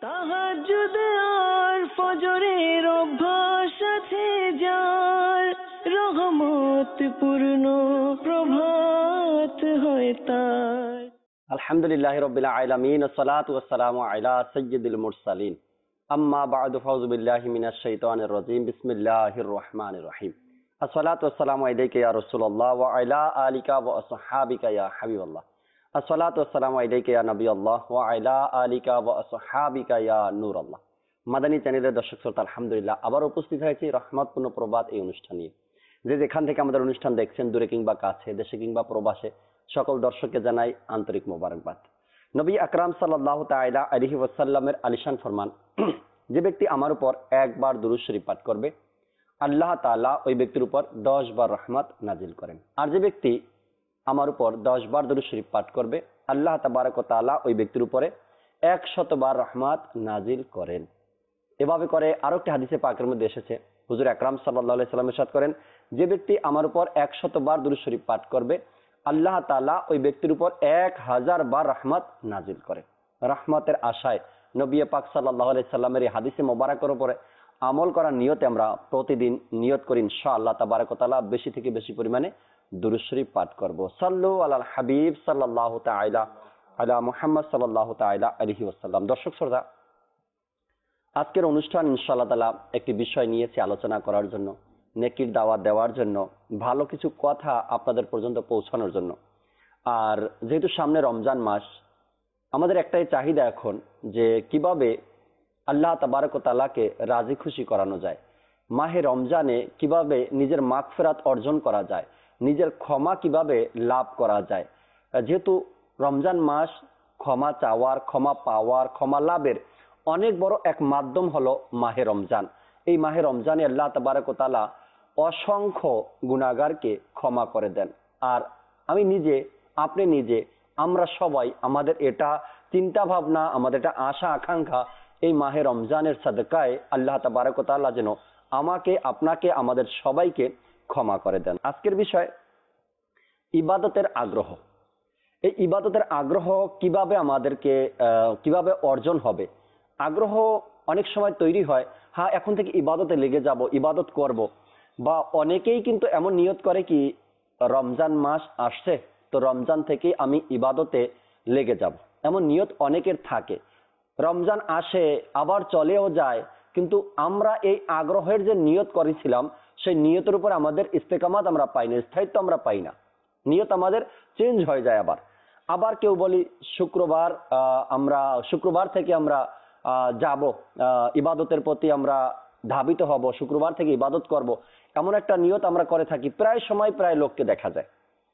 তাহাজ্জুদ আর ফজরের অভ্যাস আছে যার, রহমত পূর্ণ প্রভাত হয় তার। আলহামদুলিল্লাহি রাব্বিল আলামিন, আসসালাতু ওয়াসসালামু আলা সাইয়্যিদিল মুরসালিন, আম্মা বা'দু, ফাউযু বিল্লাহি মিনাশ শাইতানির রাজীম, বিসমিল্লাহির রহমানির রহিম। আসসালাতু ওয়াসসালামু আলাইকা ইয়া রাসূলুল্লাহ ওয়া আলা আলিকা ওয়া আসহাবিকা ইয়া হাবিবাল্লাহ। আসসালাতু ওয়াসসালামু আলাইকা ইয়া নবিয়াল্লাহ ওয়া আলা আলিকা ওয়া আসহাবিকা ইয়া নূরাল্লাহ। মাদানী চ্যানেলের দর্শক শ্রোতা, আলহামদুলিল্লাহ আবার উপস্থিত হয়েছি রহমতপূর্ণ প্রবাদ এই অনুষ্ঠান নিয়ে। যে যেখান থেকে আমাদের অনুষ্ঠান দেখছেন, দূরে কিংবা কাছে, দেশে কিংবা প্রবাসে, সকল দর্শককে জানাই আন্তরিক মোবারকবাদ। নবী আকরাম সাল্লাল্লাহু তাআলা আলাইহি ওয়াসাল্লামের আলিশান ফরমান, যে ব্যক্তি আমার উপর একবার দুরূদ শরীফ পাঠ করবে, আল্লাহ তাআলা ওই ব্যক্তির উপর 10 বার রহমত নাজিল করেন। আর যে ব্যক্তি আমার উপর 10 বার দুরূদ শরীফ পাঠ করবে, আল্লাহ তাবারক ওয়া তাআলা ওই ব্যক্তির উপরে 100 বার রহমত নাজিল করেন। এভাবে করে আরো একটি হাদিসে পাকের মধ্যে এসেছে, হুজুর আকরাম সাল্লাল্লাহু আলাইহি সাল্লাম ইরশাদ করেন, যে ব্যক্তি আমার উপর 100 বার দুরূদ শরীফ পাঠ করবে, আল্লাহ তাআলা ওই ব্যক্তির উপর 1000 বার রহমত নাজিল করে। রহমতের আশায় নবী পাক সাল্লাল্লাহু আলাইহি সাল্লামের এই হাদিসে মোবারকের উপরে আমল করার নিয়তে আমরা প্রতিদিন নিয়ত করি ইনশাআল্লাহ তাবারক ওয়া তাআলা বেশি থেকে বেশি পরিমাণে দুরূদ শরীফ পাঠ করব। সাল্লু আলাল হাবিব সাল্লাল্লাহু তাআলা আলা মুহাম্মদ সাল্লাল্লাহু তাআলা আলাইহি ওয়াসাল্লাম। দর্শক শ্রোতা, আজকের অনুষ্ঠান ইনশাআল্লাহ তাআলা একটি বিষয় নিয়েছি আলোচনা করার জন্য, নেকির দাওয়াত দেওয়ার জন্য, ভালো কিছু কথা আপনাদের পর্যন্ত পৌঁছানোর জন্য। আর যেহেতু সামনে রমজান মাস, আমাদের একটাই চাহিদা এখন যে কিভাবে আল্লাহ তাবারক ওয়া তাআলাকে রাজি খুশি করানো যায়, মাহে রমজানে কিভাবে নিজের মাগফিরাত অর্জন করা যায়, নিজের ক্ষমা কিভাবে লাভ করা যায়। যেহেতু রমজান মাস ক্ষমা চাওয়ার, ক্ষমা পাওয়ার, ক্ষমা লাভের অনেক বড় এক মাধ্যম হলো মাহে রমজান। এই মাহে রমজানে আল্লাহ তাবারক ওয়া তাআলা অসংখ্য গুনাহগারকে ক্ষমা করে দেন। আর আমি নিজে, আপনি নিজে, আমরা সবাই, আমাদের এটা চিন্তা ভাবনা, আমাদের এটা আশা আকাঙ্ক্ষা, এই মাহে রমজানের সাদকায় আল্লাহ তাবারক ওয়া তাআলা যেন আমাকে, আপনাকে, আমাদের সবাইকে ক্ষমা করে দেন। আজকের বিষয় ইবাদতের আগ্রহ। এই ইবাদতের আগ্রহ কিভাবে আমাদেরকে কিভাবে অর্জন হবে। আগ্রহ অনেক সময় তৈরি হয়, হ্যাঁ এখন থেকে ইবাদতে লেগে যাব, ইবাদত করব। বা অনেকেই কিন্তু এমন নিয়ত করে কি, রমজান মাস আসছে তো রমজান থেকে আমি ইবাদতে লেগে যাব, এমন নিয়ত অনেকের থাকে। রমজান আসে আবার চলেও যায়, কিন্তু আমরা এই আগ্রহের যে নিয়ত করেছিলাম সেই নিয়তের উপর আমাদের ইস্তেকামাত আমরা পাই না, স্থায়িত্ব আমরা পাই না। নিয়ত আমাদের চেঞ্জ হয়ে যায়। আবার আবার কেউ বলি শুক্রবার শুক্রবার থেকে আমরা যাব, ইবাদতের প্রতি আমরা ধাবিত হব, শুক্রবার থেকে ইবাদত করব, এমন একটা নিয়ত আমরা করে থাকি। প্রায় সময় প্রায় লোককে দেখা যায়,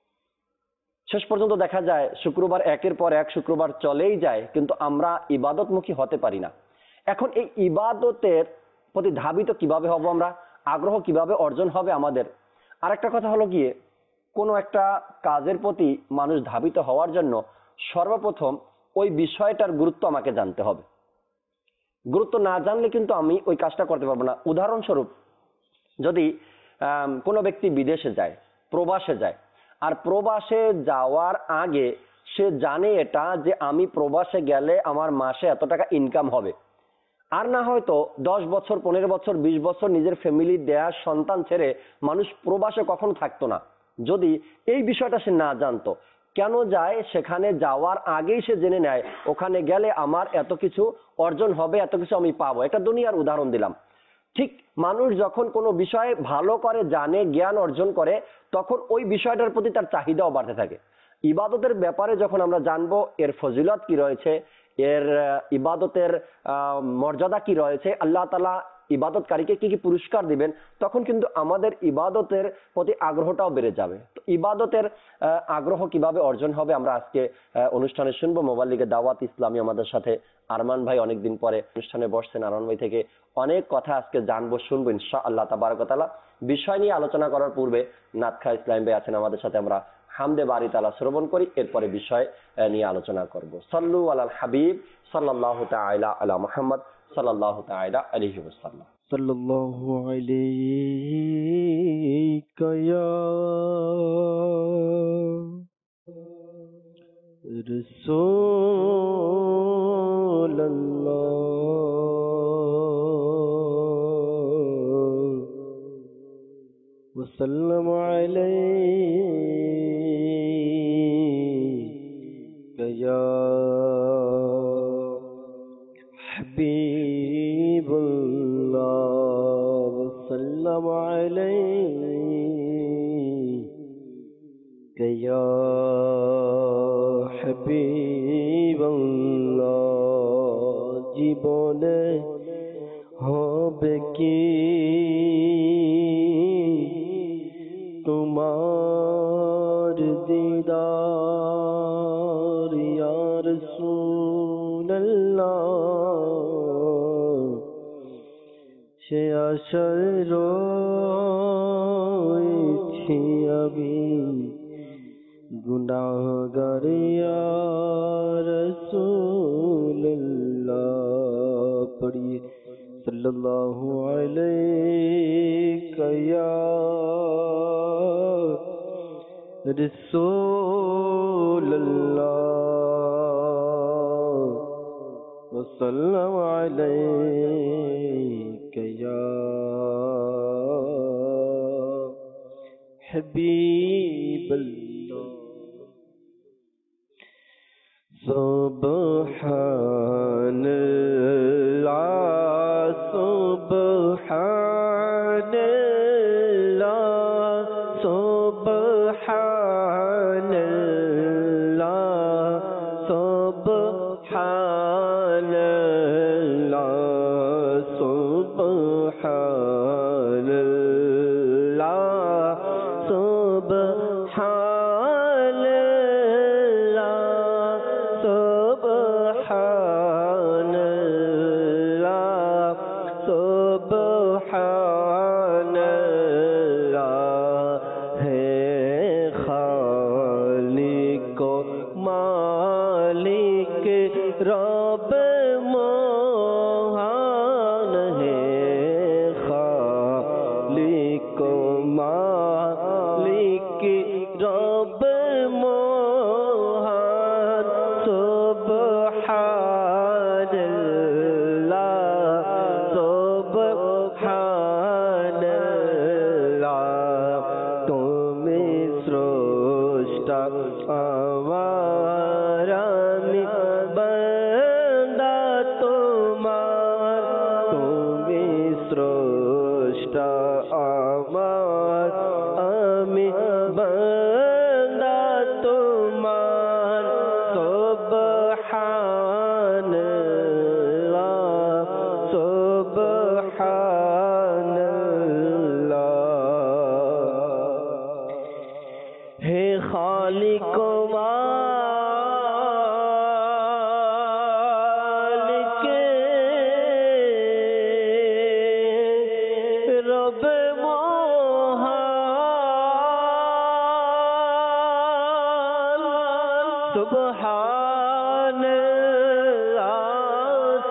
শেষ পর্যন্ত দেখা যায় শুক্রবার একের পর এক শুক্রবার চলেই যায়, কিন্তু আমরা ইবাদতমুখী হতে পারি না। এখন এই ইবাদতের প্রতি ধাবিত কিভাবে হব আমরা, আগ্রহ কিভাবে অর্জন হবে আমাদের। আর একটা কথা হলো গিয়ে, কোনো একটা কাজের প্রতি মানুষ ধাবিত হওয়ার জন্য সর্বপ্রথম ওই বিষয়টার গুরুত্ব আমাকে জানতে হবে। গুরুত্ব না জানলে কিন্তু আমি ওই কাজটা করতে পারবো না। উদাহরণস্বরূপ, যদি কোনো ব্যক্তি বিদেশে যায়, প্রবাসে যায়, আর প্রবাসে যাওয়ার আগে সে জানে এটা যে আমি প্রবাসে গেলে আমার মাসে এত টাকা ইনকাম হবে, আর না হয়তো 10 বছর, 15 বছর, 20 বছর নিজের ফ্যামিলি দেয়া সন্তান ছেড়ে মানুষ প্রবাসে কখনো থাকতো না। যদি এই বিষয়টা সে না জানতো, কেন যায়, সেখানে যাওয়ার আগেই সে জেনে নেয় ওখানে গেলে আমার এত কিছু অর্জন হবে, এত কিছু আমি পাবো। এটা দুনিয়ার উদাহরণ দিলাম। ঠিক মানুষ যখন কোনো বিষয়ে ভালো করে জানে, জ্ঞান অর্জন করে, তখন ওই বিষয়টার প্রতি তার চাহিদাও বাড়তে থাকে। ইবাদতের ব্যাপারে যখন আমরা জানবো এর ফজিলত কি রয়েছে, এর ইবাদতের মর্যাদা কি রয়েছে, আল্লাহ তাআলা ইবাদতকারীকে কি কি পুরস্কার দিবেন, তখন কিন্তু আমাদের ইবাদতের প্রতি আগ্রহটাও বেড়ে যাবে। তো ইবাদতের আগ্রহ কিভাবে অর্জন হবে আমরা আজকে অনুষ্ঠানে শুনবো। মোবাইল লিগে দাওয়াত ইসলামী আমাদের সাথে আরমান ভাই অনেকদিন পরে অনুষ্ঠানে বসছেন। আরমান ভাই থেকে অনেক কথা আজকে জানবো, শুনবো ইনশাআল্লাহ তাবারক ওয়া তাআলা। বিষয় নিয়ে আলোচনা করার পূর্বে নাতখা ইসলাম ভাই আছেন আমাদের সাথে, আমরা হামদে বারি তাআলা শ্রবণ করি, এরপরে বিষয় নিয়ে আলোচনা করব। সাল্লু আলাল হাবিব সাল্লাল্লাহু তাআলা আলা মুহাম্মদ সাল্লাল্লাহু তাআলা আলাইহি ওয়াসাল্লাম। সাল্লাল্লাহু আলাইকা ইয়া রাসূলুল্লাহ वसल्लम अलैका या हबीबल्लाह वसल्लम अलैका या হাবিবাল্লাহ জীবনে হবে কি তোমার দিদার ইয়া রাসূলুল্লাহ সে আশায় রয়েছি আমি गुनाहगार या रसूलल्लाह पढ़िए सल्लल्लाहु अलैहि या रसूलल्लाह वसल्लम अलैहि या हबीबल्लाह सुब्हानल्लाह सुब्हानल्लाह सुब्हानल्लाह सुब्हानल्लाह सुब्हानल्लाह सुब्हानल्लाह है खालिक मालिक रब मोहन है खालिक मालिक रब मोहन सुब्हानल्लाह सुब्हानल्लाह তুমি স্রষ্টা আমার আমি বান্দা তোমার তুমি স্রষ্টা আমার আমি বান্দা তোমার সুবহানাল্লাহ সুবহানাল্লাহ হে খালিক মালিক রব মোহন সুবহানাল্লাহ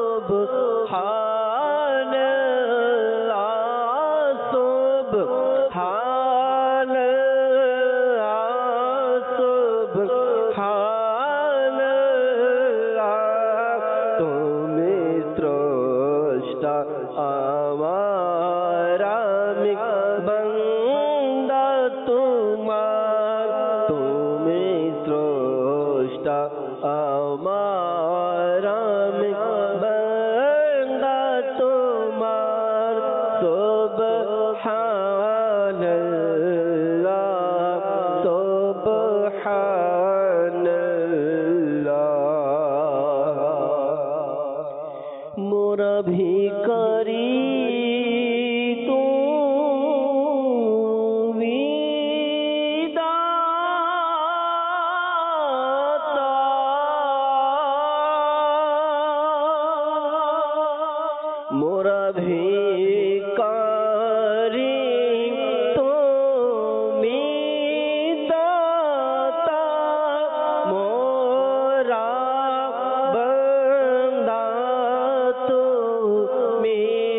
সুবহানাল্লাহ সুবহানাল্লাহ সুবহানাল্লাহ তুমি স্রষ্টা আমার আমি বান্দা তোমার তুমি স্রষ্টা আমার আমি বান্দা তোমার সুবহানাল্লাহ সুবহানাল্লাহ মোরা ভিখারি তুমি দাতা মোরা ভিখারি তুমি দাতা মোরা বান্দা তুমি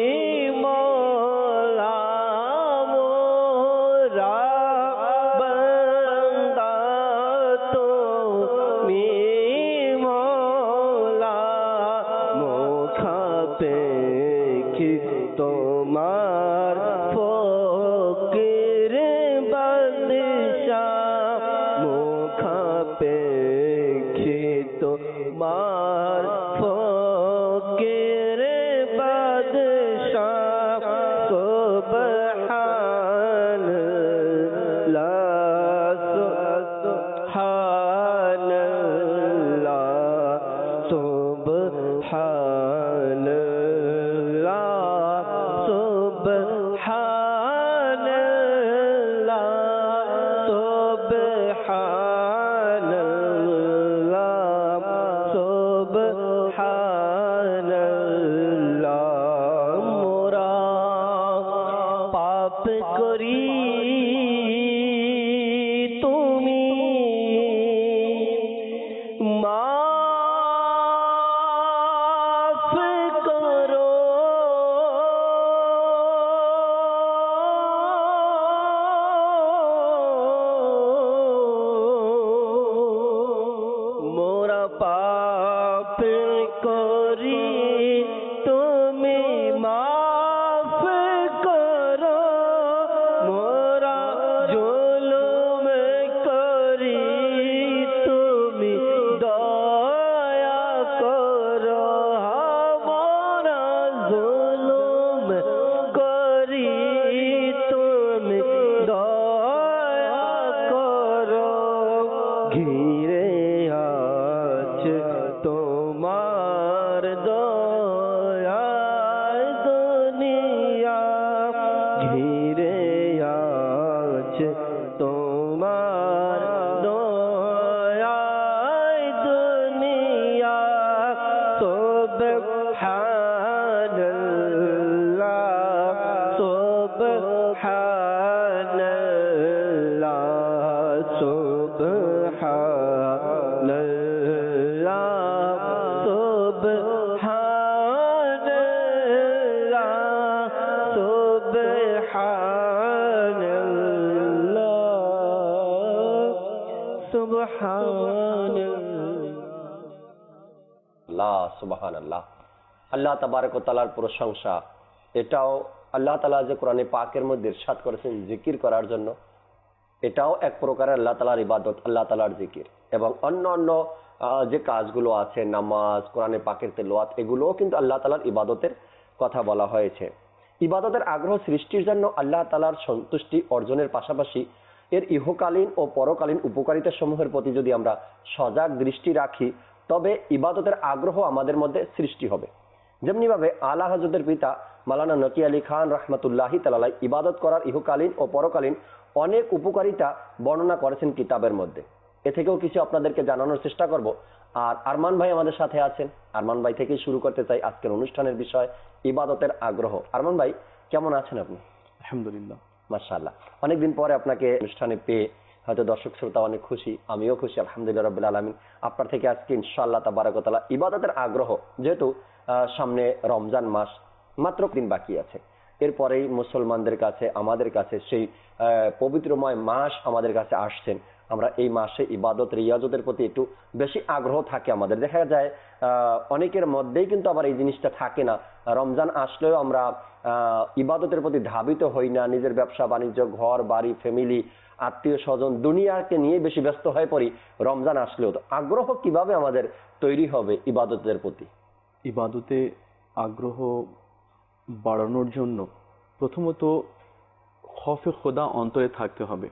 মওলা মোরা বান্দা তুমি মওলা মুখাপেক্ষি তোমার ফকির করি তুমি মাফ করো, মোরা পাপ করি তুমি মাফ করো, মোরা জুলুম করি তুমি দয়া করো, মোরা জুলুম করি তুমি দয়া করো, ঘিরে আছে তোমার দয়ায় দুনিয়া, ঘিরে আছে তোমার দয়ায় দুনিয়া, সুবহানাল্লাহ সুবহানাল্লাহ সুবহানাল্লাহ সুবহানাল্লাহ সুবহানাল্লাহ সুবহানাল্লাহ। সুবহানাল্লাহ। আল্লাহ তাবারক ওয়া তাআলার প্রশংসা। এটাও আল্লাহ তাআলা যে কোরআনে পাকের মধ্যে ইরশাদ করেছেন জিকির করার জন্য, এটাও এক প্রকারের আল্লাহ তাআলার ইবাদত, আল্লাহ তাআলার জিকির। এবং অন্য অন্য যে কাজগুলো আছে, নামাজ, কোরআনে পাকের তেলাওয়াত, এগুলোও কিন্তু আল্লাহ তাআলার ইবাদতের কথা বলা হয়েছে। ইবাদতের আগ্রহ সৃষ্টির জন্য আল্লাহ তাআলার সন্তুষ্টি অর্জনের পাশাপাশি এর ইহকালীন ও পরকালীন উপকারিতা সমূহের প্রতি যদি আমরা সজাগ দৃষ্টি রাখি, তবে ইবাদতের আগ্রহ আমাদের মধ্যে সৃষ্টি হবে। যেমনি ভাবে আলা হযরতের পিতা মাওলানা নকি আলী খান রাহমাতুল্লাহি তাআলা ইবাদত করার ইহকালীন ও পরকালীন অনেক উপকারিতা বর্ণনা করেছেন কিতাবের মধ্যে। এ থেকেও কিছু আপনাদেরকে জানানোর চেষ্টা করব। আর আরমান ভাই আমাদের সাথে আছেন। আরমান ভাই থেকেই শুরু করতে চাই আজকের অনুষ্ঠানের বিষয় ইবাদতের আগ্রহ। আরমান ভাই, কেমন আছেন আপনি? আলহামদুলিল্লাহ, মাশাআল্লাহ। অনেকদিন পরে আপনাকে অনুষ্ঠানে পেয়ে হয়তো দর্শক শ্রোতা অনেক খুশি, আমিও খুশি, আলহামদুলিল্লাহ রাব্বিল আলামিন। আপনার থেকে আজকে ইনশাআল্লাহ তাবারাক ওয়া তাআলা ইবাদতের আগ্রহ, যেহেতু সামনে রমজান মাস মাত্র দিন বাকি আছে, এরপরেই মুসলমানদের কাছে আমাদের কাছে সেই পবিত্রময় মাস আমাদের কাছে আসছেন। আমরা এই মাসে ইবাদত রিয়াজতের প্রতি একটু বেশি আগ্রহ থাকে আমাদের। দেখা যায় অনেকের মধ্যেই কিন্তু আবার এই জিনিসটা থাকে না। রমজান আসলেও আমরা ইবাদতের প্রতি ধাবিত হই না, নিজের ব্যবসা বাণিজ্য, ঘর বাড়ি, ফ্যামিলি, আত্মীয় স্বজন, দুনিয়াকে নিয়ে বেশি ব্যস্ত হয়ে পড়ি। রমজান আসলেও তো আগ্রহ কিভাবে আমাদের তৈরি হবে ইবাদতের প্রতি? ইবাদতে আগ্রহ বাড়ানোর জন্য প্রথমত খৌফে খোদা অন্তরে থাকতে হবে।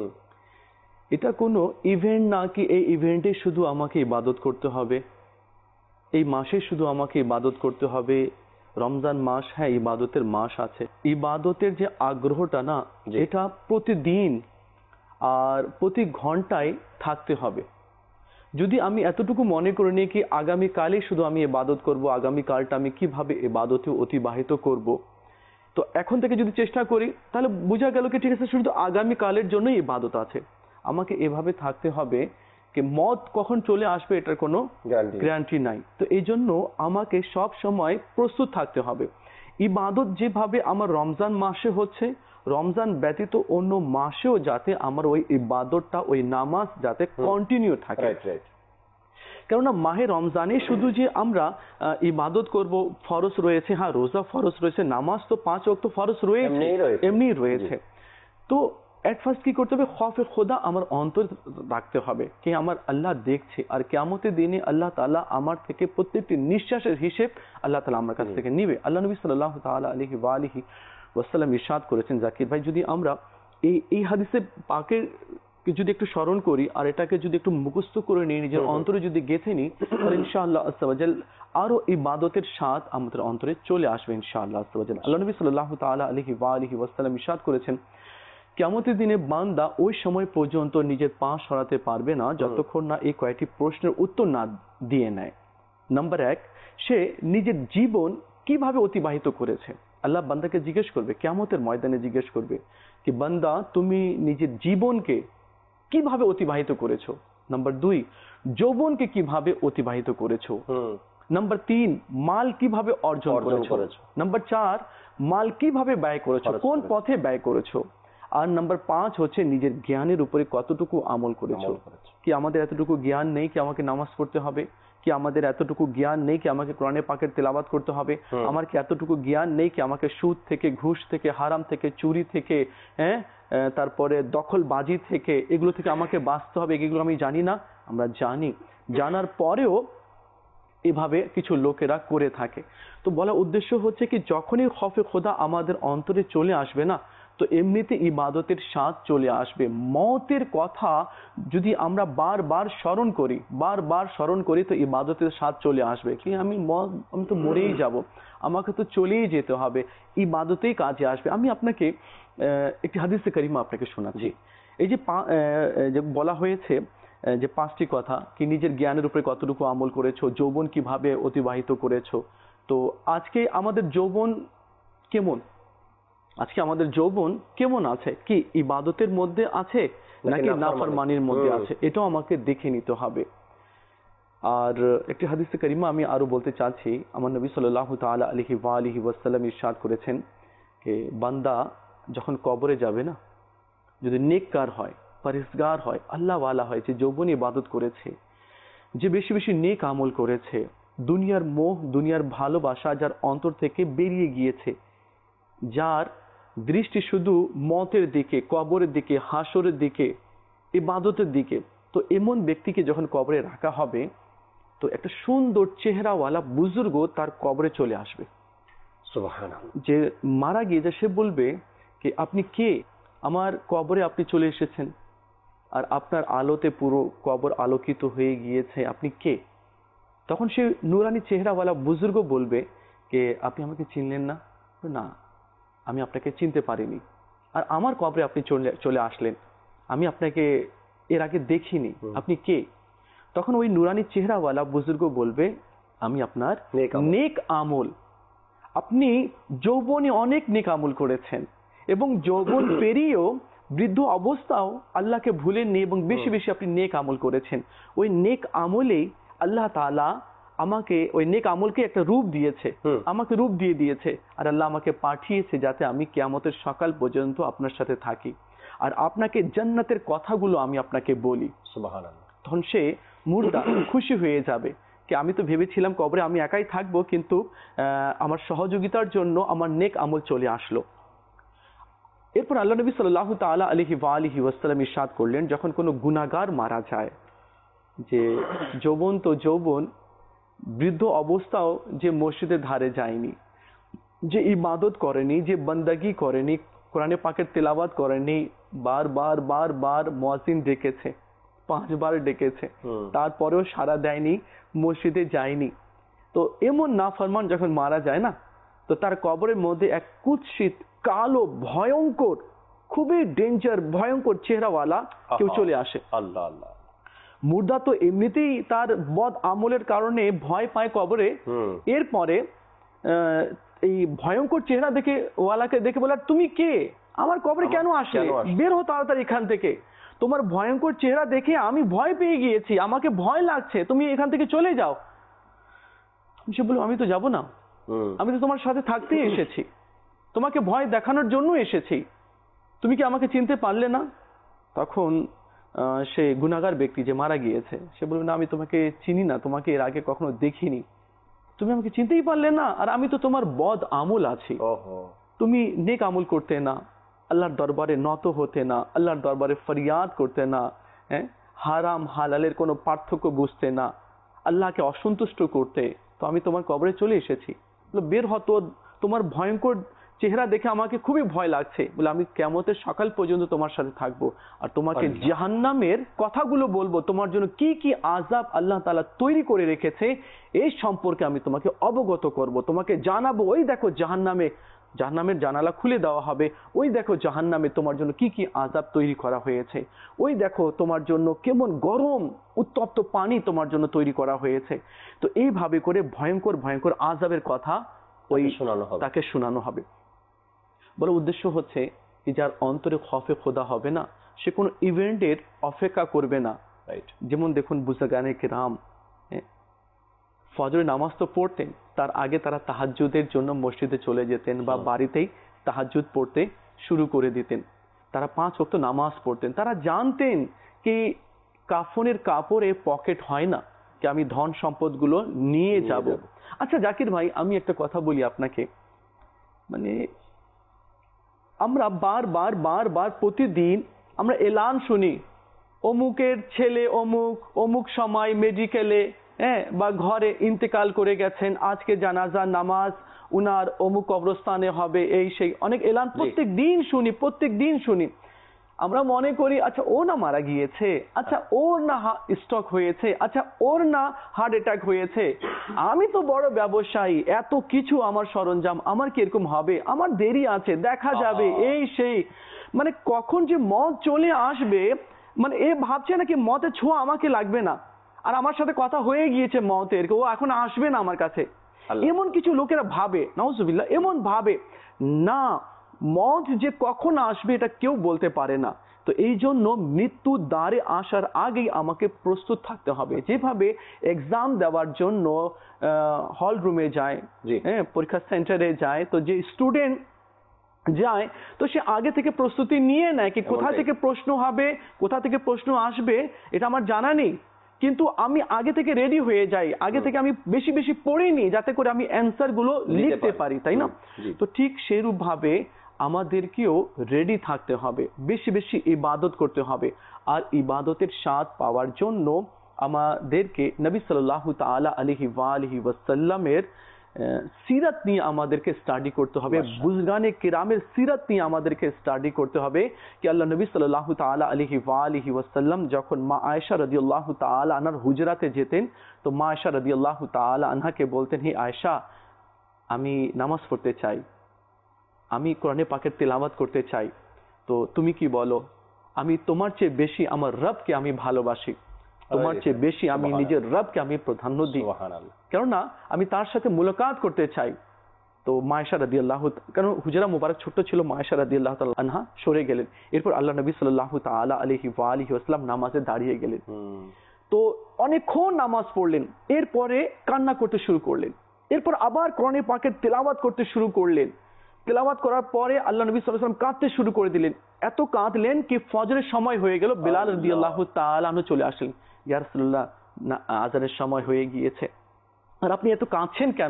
এটা কোনো ইভেন্ট না কি এই ইভেন্টে শুধু আমাকে ইবাদত করতে হবে, এই মাসে শুধু আমাকে ইবাদত করতে হবে। রমজান মাস, হ্যাঁ ইবাদতের মাস আছে। ইবাদতের যে আগ্রহটা না, এটা প্রতিদিন আর প্রতি ঘন্টায় থাকতে হবে। যদি আমি এতটুকু মনে করে নিই কি আগামীকালই শুধু আমি ইবাদত করব, আগামীকালটা আমি কিভাবে ইবাদতে অতিবাহিত করব, তো এখন থেকে যদি চেষ্টা করি তাহলে বোঝা গেল কি ঠিক আছে শুধু আগামীকালের জন্যই ইবাদত আছে। আমাকে এভাবে থাকতে হবে কি মত কখন চলে আসবে এটার কোনো গ্যারান্টি নাই। তো এই জন্য আমাকে সব সময় প্রস্তুত থাকতে হবে। ইবাদত যেভাবে আমার রমজান মাসে হচ্ছে, রমজান ব্যতীত অন্য মাসেও যাতে আমার ওই ইবাদতটা, ওই নামাজ যাতে কন্টিনিউ থাকে। কেননা মাহে রমজানে শুধু যে আমরা ইবাদত করব, ফরজ রয়েছে, হ্যাঁ রোজা ফরজ রয়েছে, নামাজ তো 5 ওয়াক্ত ফরজ রয়েছে, এমনি রয়েছে। তো এট ফার্স্ট কি করতে হবে, খৌফে খোদা আমার অন্তর রাখতে হবে কি আমার আল্লাহ দেখছে, আর কিয়ামতের দিনে আল্লাহ তাআলা আমার থেকে প্রত্যেকটি নিঃশ্বাসের হিসেব আল্লাহ তাআলা আমার কাছ থেকে নিবে। আল্লাহ নবী সাল্লাল্লাহু তাআলা আলাইহি ওয়া আলিহি ওয়াসাল্লাম ইরশাদ করেছেন, জাকির ভাই যদি আমরা এই হাদিসে পাকের যদি একটু স্মরণ করি আর এটাকে যদি একটু মুখস্থ করে নিই, নিজের অন্তরে যদি গেঁথে নিই, তাহলে ইনশাআল্লাহ আযza ওয়া জাল আরো ইবাদতের স্বাদ আমাদের অন্তরে চলে আসবে ইনশাআল্লাহ আযza ওয়া জাল। আল্লাহ নবী সাল্লাল্লাহু তাআলা আলাইহি ওয়া আলিহি ওয়াসাল্লাম ইরশাদ করেছেন, কিয়ামতের দিনে বান্দা ওই সময় পর্যন্ত নিজের পা সরাতে পারবে না যতক্ষণ না এই কয়েকটি প্রশ্নের উত্তর না দিয়ে নেয়। নাম্বার 1, সে নিজের জীবন কিভাবে অতিবাহিত করেছে। আল্লাহ বান্দাকে জিজ্ঞেস করবে, কিয়ামতের ময়দানে জিজ্ঞেস করবে কি বান্দা তুমি নিজের জীবনকে কিভাবে অতিবাহিত করেছো। নাম্বার 2, যৌবনকে কিভাবে অতিবাহিত করেছো। নাম্বার 3, মাল কিভাবে অর্জন করেছো। নাম্বার 4, মাল কিভাবে ব্যয় করেছো, কোন পথে ব্যয় করেছো। আর নাম্বার 5 হচ্ছে নিজের জ্ঞানের উপরে কতটুকু আমল করেছো। কি আমাদের এতটুকু জ্ঞান নেই কি আমাকে নামাজ পড়তে হবে, কি আমাদের এতটুকু জ্ঞান নেই কি আমাকে কোরআনে পাকের তেলাওয়াত করতে হবে, আমার কি এতটুকু জ্ঞান নেই কি আমাকে সুদ থেকে, ঘুষ থেকে, হারাম থেকে, চুরি থেকে, তারপরে দখলবাজি থেকে, এগুলো থেকে আমাকে বাঁচতে হবে, এগুলো আমি জানি না। আমরা জানি, জানার পরেও এভাবে কিছু লোকেরা করে থাকে। তো বলার উদ্দেশ্য হচ্ছে কি যখনই খৌফে খোদা আমাদের অন্তরে চলে আসবে না, তো এমনিতে ইবাদতের স্বাদ চলে আসবে। মওতের কথা যদি আমরা বারবার স্মরণ করি তো ইবাদতের স্বাদ চলে আসবে। কি আমি তো মরেই যাব, আমাকে তো চলেই যেতে হবে, ইবাদতেই কাজে আসবে। আমি আপনাকে একটি হাদিসে কারিমা আপনাকে শোনাচ্ছি। এই যে বলা হয়েছে যে 5টি কথা, কি নিজের জ্ঞানের উপরে কতটুকু আমল করেছো, যৌবন কিভাবে অতিবাহিত করেছো। তো আজকে আমাদের যৌবন কেমন, আছে, কি ইবাদতের মধ্যে আছে নাকি নাফরমানির মধ্যে আছে, এটাও আমাকে দেখে নিতে হবে। আর একটি হাদিসে কারিমা আমি আরো বলতে চাচ্ছি। আমার নবী সাল্লাল্লাহু তাআলা আলাইহি ওয়া আলিহি ওয়াসাল্লাম ইরশাদ করেছেন যে বান্দা যখন কবরে যাবে না, যদি নেককার হয়, পরহেজগার হয়, আল্লাহ ওয়ালা হয়, যে যৌবন ইবাদত করেছে, যে বেশি বেশি নেক আমল করেছে, দুনিয়ার মোহ, দুনিয়ার ভালোবাসা যার অন্তর থেকে বেরিয়ে গিয়েছে, যার দৃষ্টি শুধু মতের দিকে, কবরের দিকে, হাসরের দিকে, ইবাদতের দিকে, তো এমন ব্যক্তিকে যখন কবরে রাখা হবে তো একটা সুন্দর চেহারাওয়ালা বুজুর্গ তার কবরে চলে আসবে। সুবহানাল্লাহ। যে মারা গিয়েছে সে বলবে কি আপনি কে, আমার কবরে আপনি চলে এসেছেন আর আপনার আলোতে পুরো কবর আলোকিত হয়ে গিয়েছে, আপনি কে। তখন সে নুরানি চেহারাওয়ালা বুজুর্গ বলবে যে আপনি আমাকে চিনলেন না। না, আমি আপনাকে চিনতে পারিনি, আর আমার কবরে আপনি চলে আসলেন, আমি আপনাকে এর আগে দেখিনি, আপনি কে। তখন ওই নুরানি চেহারাওয়ালা বুজুর্গ বলবে আমি আপনার নেক আমল, আপনি যৌবনে অনেক নেক আমল করেছেন এবং যৌবন পেরিয়েও বৃদ্ধ অবস্থাও আল্লাহকে ভুলেননি এবং বেশি বেশি আপনি নেক আমল করেছেন। ওই নেক আমলেই আল্লাহ তাআলা আমাকে, ওই নেক আমলকে একটা রূপ দিয়েছে, আমাকে রূপ দিয়ে দিয়েছে, আর আল্লাহ আমাকে পাঠিয়েছে যাতে আমি কিয়ামতের সকাল পর্যন্ত আপনার সাথে থাকি আর আপনাকে জান্নাতের কথাগুলো আমি আপনাকে বলি। সুবহানাল্লাহ। তখন সে মুর্দা খুশি হয়ে যাবে কি আমি তো ভেবেছিলাম কবরে আমি একাই থাকবো, কিন্তু আমার সহযোগিতার জন্য আমার নেক আমল চলে আসলো। এরপর আল্লাহ নবী সাল্লাল্লাহু তাআলা আলাইহি ওয়া আলিহি ওয়াসাল্লাম ইরশাদ করলেন, যখন কোনো গুনাহগার মারা যায়, যে যৌবন তো যৌবন, বৃদ্ধ অবস্থাও যে মসজিদের ধারে যায়নি, যে ইবাদত করেনি, যে বান্দাগি করেনি, কোরআনে পাকের তেলাওয়াত করেনি, বার মুয়াজ্জিন ডেকেছে, 5 বার ডেকেছে, তারপরেও সাড়া দেয়নি, মসজিদে যায়নি, তো এমন নাফরমান যখন মারা যায় না, তো তার কবরের মধ্যে এক কুৎসিত কালো ভয়ঙ্কর, খুবই ডেঞ্জার, ভয়ঙ্কর চেহারাওয়ালা কেউ চলে আসে। আল্লাহ আল্লাহ। মুর্দা তো এমনিতেই তার বদ আমলের কারণে ভয় পায় কবরে, এরপরে এই ভয়ঙ্কর চেহারা দেখে ওয়ালাকে দেখে বলে তুমি কে, আমার কবরে কেন আসলে, বের হও তাড়াতাড়ি এখান থেকে, তোমার ভয়ঙ্কর চেহারা দেখে আমি ভয় পেয়ে গিয়েছি, আমাকে ভয় লাগছে, তুমি এখান থেকে চলে যাও। সে বলল আমি তো যাব না, আমি তো তোমার সাথে থাকতেই এসেছি, তোমাকে ভয় দেখানোর জন্য এসেছি, তুমি কি আমাকে চিনতে পারলে না। তখন সে গুনাহগার ব্যক্তি যে মারা গিয়েছে সে বলবে না, আমি তোমাকে চিনি না, তোমাকে এর আগে কখনো দেখিনি, তুমি আমাকে চিনতেই পারলে না, আর আমি তো তোমার বদ আমল আছি, তুমি নেক আমল করতে না, আল্লাহর দরবারে নত হতে না, আল্লাহর দরবারে ফরিয়াদ করতে না, হারাম হালালের কোনো পার্থক্য বুঝতে না, আল্লাহকে অসন্তুষ্ট করতে, তো আমি তোমার কবরে চলে এসেছি। বের হতো, তোমার ভয়ঙ্কর চেহারা দেখে আমাকে খুবই ভয় লাগছে, বলে আমি কিয়ামতের সকাল পর্যন্ত তোমার সাথে থাকবো আর তোমাকে জাহান্নামের কথাগুলো বলবো, তোমার জন্য কি কি আযাব আল্লাহ তাআলা তৈরি করে রেখেছে এই সম্পর্কে আমি তোমাকে অবগত করব, তোমাকে জানাবো। ওই দেখো জাহান্নামের জানালা খুলে দেওয়া হবে, ওই দেখো জাহান্নামে তোমার জন্য কি কি আযাব তৈরি করা হয়েছে, ওই দেখো তোমার জন্য কেমন গরম উত্তপ্ত পানি তোমার জন্য তৈরি করা হয়েছে। তো এইভাবে করে ভয়ঙ্কর ভয়ঙ্কর আযাবের কথা ওই শোনানো হবে। তাকে শোনানো হবে। বলে উদ্দেশ্য হচ্ছে যে যার অন্তরে খফে খোদা হবে না, সে কোনো ইভেন্টের অপেক্ষা করবে না। রাইট। যেমন দেখুন বুজুর্গানে কিরাম ফজরের নামাজ তো পড়তেন, তার আগে তারা তাহাজ্জুদের জন্য মসজিদে চলে যেতেন বা বাড়িতেই তাহাজ্জুদ পড়তে শুরু করে দিতেন। তারা 5 ওয়াক্ত নামাজ পড়তেন। তারা জানতেন কি কাফনের কাপড়ে পকেট হয় না, কি আমি ধন সম্পদগুলো নিয়ে যাব। আচ্ছা জাকির ভাই, আমি একটা কথা বলি আপনাকে, মানে আমরা বারবার প্রতিদিন আমরা এলান শুনি, অমুকের ছেলে অমুক সময় মেডিকেলে বা ঘরে ইন্তেকাল করে গেছেন, আজকে জানাজা নামাজ উনার অমুক কবরস্থানে হবে, এই সেই অনেক এলান প্রত্যেক দিন শুনি। আমরা মনে করি আচ্ছা ও না মারা গিয়েছে, আচ্ছা ওর না স্ট্রোক হয়েছে, আচ্ছা ওর না হার্ট অ্যাটাক হয়েছে, আমি তো বড় ব্যবসায়ী, এত কিছু আমার সরঞ্জাম, আমার কিরকম হবে, আমার দেরি আছে, দেখা যাবে, এই সেই। মানে কখন যে মত চলে আসবে, মানে এ ভাবছে নাকি মতের ছোঁয়া আমাকে লাগবে না, আর আমার সাথে কথা হয়ে গিয়েছে মতের, ও এখন আসবে না আমার কাছে। এমন কিছু লোকেরা ভাবে, নাউজুবিল্লাহ, এমন ভাবে না, মত যে কখন আসবে এটা কেউ বলতে পারে না। তো এই জন্য মৃত্যু দ্বারে আসার আগেই আমাকে প্রস্তুত থাকতে হবে। যেভাবে এক্সাম দেওয়ার জন্য হল রুমে যায়, পরীক্ষা সেন্টারে যায়, তো যে স্টুডেন্ট যায় তো সে আগে থেকে প্রস্তুতি নিয়ে নেয় কি কোথা থেকে প্রশ্ন হবে, কোথা থেকে প্রশ্ন আসবে এটা আমার জানা নেই, কিন্তু আমি আগে থেকে রেডি হয়ে যাই, আগে থেকে আমি বেশি পড়ে নিই যাতে করে আমি অ্যান্সার গুলো লিখতে পারি, তাই না? তো ঠিক সেরূপ ভাবে আমাদেরকেও রেডি থাকতে হবে, বেশি ইবাদত করতে হবে। আর ইবাদতের স্বাদ পাওয়ার জন্য আমাদেরকে নবী সাল্লাল্লাহু তাআলা আলাইহি ওয়া আলিহি ওয়াসাল্লামের সিরাত নিয়ে আমাদেরকে স্টাডি করতে হবে, বুজুর্গানে কিরামের সিরাত নিয়ে আমাদেরকে স্টাডি করতে হবে। কি আল্লাহ নবী সাল্লাল্লাহু তাআলা আলাইহি ওয়া আলিহি ওয়াসাল্লাম যখন মা আয়েশা রাদিয়াল্লাহু তাআলা আনহার হুজরাতে যেতেন, তো মা আয়েশা রাদিয়াল্লাহু তাআলা আনহাকে বলতেন, হে আয়েশা, আমি নামাজ পড়তে চাই, আমি কোরআনে পাকের তেলাওয়াত করতে চাই, তো তুমি কি বলো? আমি তোমার চেয়ে বেশি আমার রবকে আমি ভালোবাসি, তোমার চেয়ে বেশি আমি নিজের রবকে আমি প্রাধান্য দিই, কেননা আমি তার সাথে মুলাকাত করতে চাই। তো মা আয়েশা রাদিয়াল্লাহু, কারণ হুজরা মুবারক ছোট্ট ছিল, মা আয়েশা রাদিয়াল্লাহু তাআলা আনহা সরে গেলেন। এরপর আল্লাহ নবী সাল্লাল্লাহু তাআলা আলাইহি ওয়া আলিহি ওয়াসাল্লাম নামাজে দাঁড়িয়ে গেলেন। তো অনেকক্ষণ নামাজ পড়লেন, এরপরে কান্না করতে শুরু করলেন, এরপর আবার কোরআনে পাকের তেলাওয়াত করতে শুরু করলেন। তেলাওয়াত করার পরে আল্লাহ নবী সাল্লাল্লাহু আলাইহি ওয়াসাল্লাম কাঁদতে শুরু করে দিলেন, এত কাঁদলেন কি ফজরের সময় হয়ে গেল, বেলাল রাদিয়াল্লাহু তাআলা আনহু চলে আসলেন, ইয়া রাসূলুল্লাহ আযানের সময় হয়ে গিয়েছে, আর আপনি এত কাঁদছেন কেন?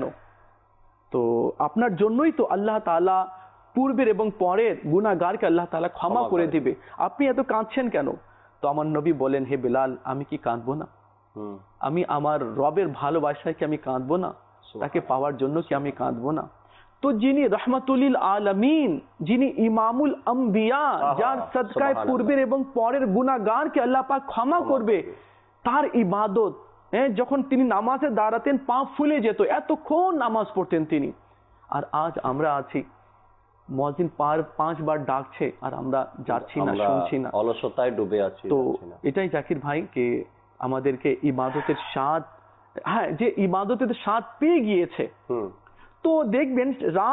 তো আপনার জন্যই তো আল্লাহ তাআলা পূর্বের এবং পরের গুনাহগারকে আল্লাহ তাআলা ক্ষমা করে দিবে, আপনি এত কাঁদছেন কেন? তো আমার নবী বলেন, হে বেলাল, আমি কি কাঁদবো না? আমি আমার রবের ভালোবাসায় কি আমি কাঁদবো না? তাকে পাওয়ার জন্য কি আমি কাঁদবো না? তো যিনি রহমাতুল আলামিন, যিনি ইমামুল আম্বিয়া, যার সদকায় পূর্বের এবং পরের গুনাহগারকে আল্লাহ পাক ক্ষমা করবে, তার ইবাদত, যখন তিনি নামাজে দাঁড়াতেন পা ফুলে যেত, এতক্ষণ নামাজ পড়তেন তিনি। আর আজ আমরা আছি, মুয়াজ্জিন 5 বার ডাকছে আর আমরা যাচ্ছি না, শুনছি না, অলসতায় ডুবে আছি। তো এটাই জাকির ভাই কে আমাদেরকে ইবাদতের স্বাদ, যে ইবাদতের স্বাদ পেয়ে গিয়েছে, তো দেখবেন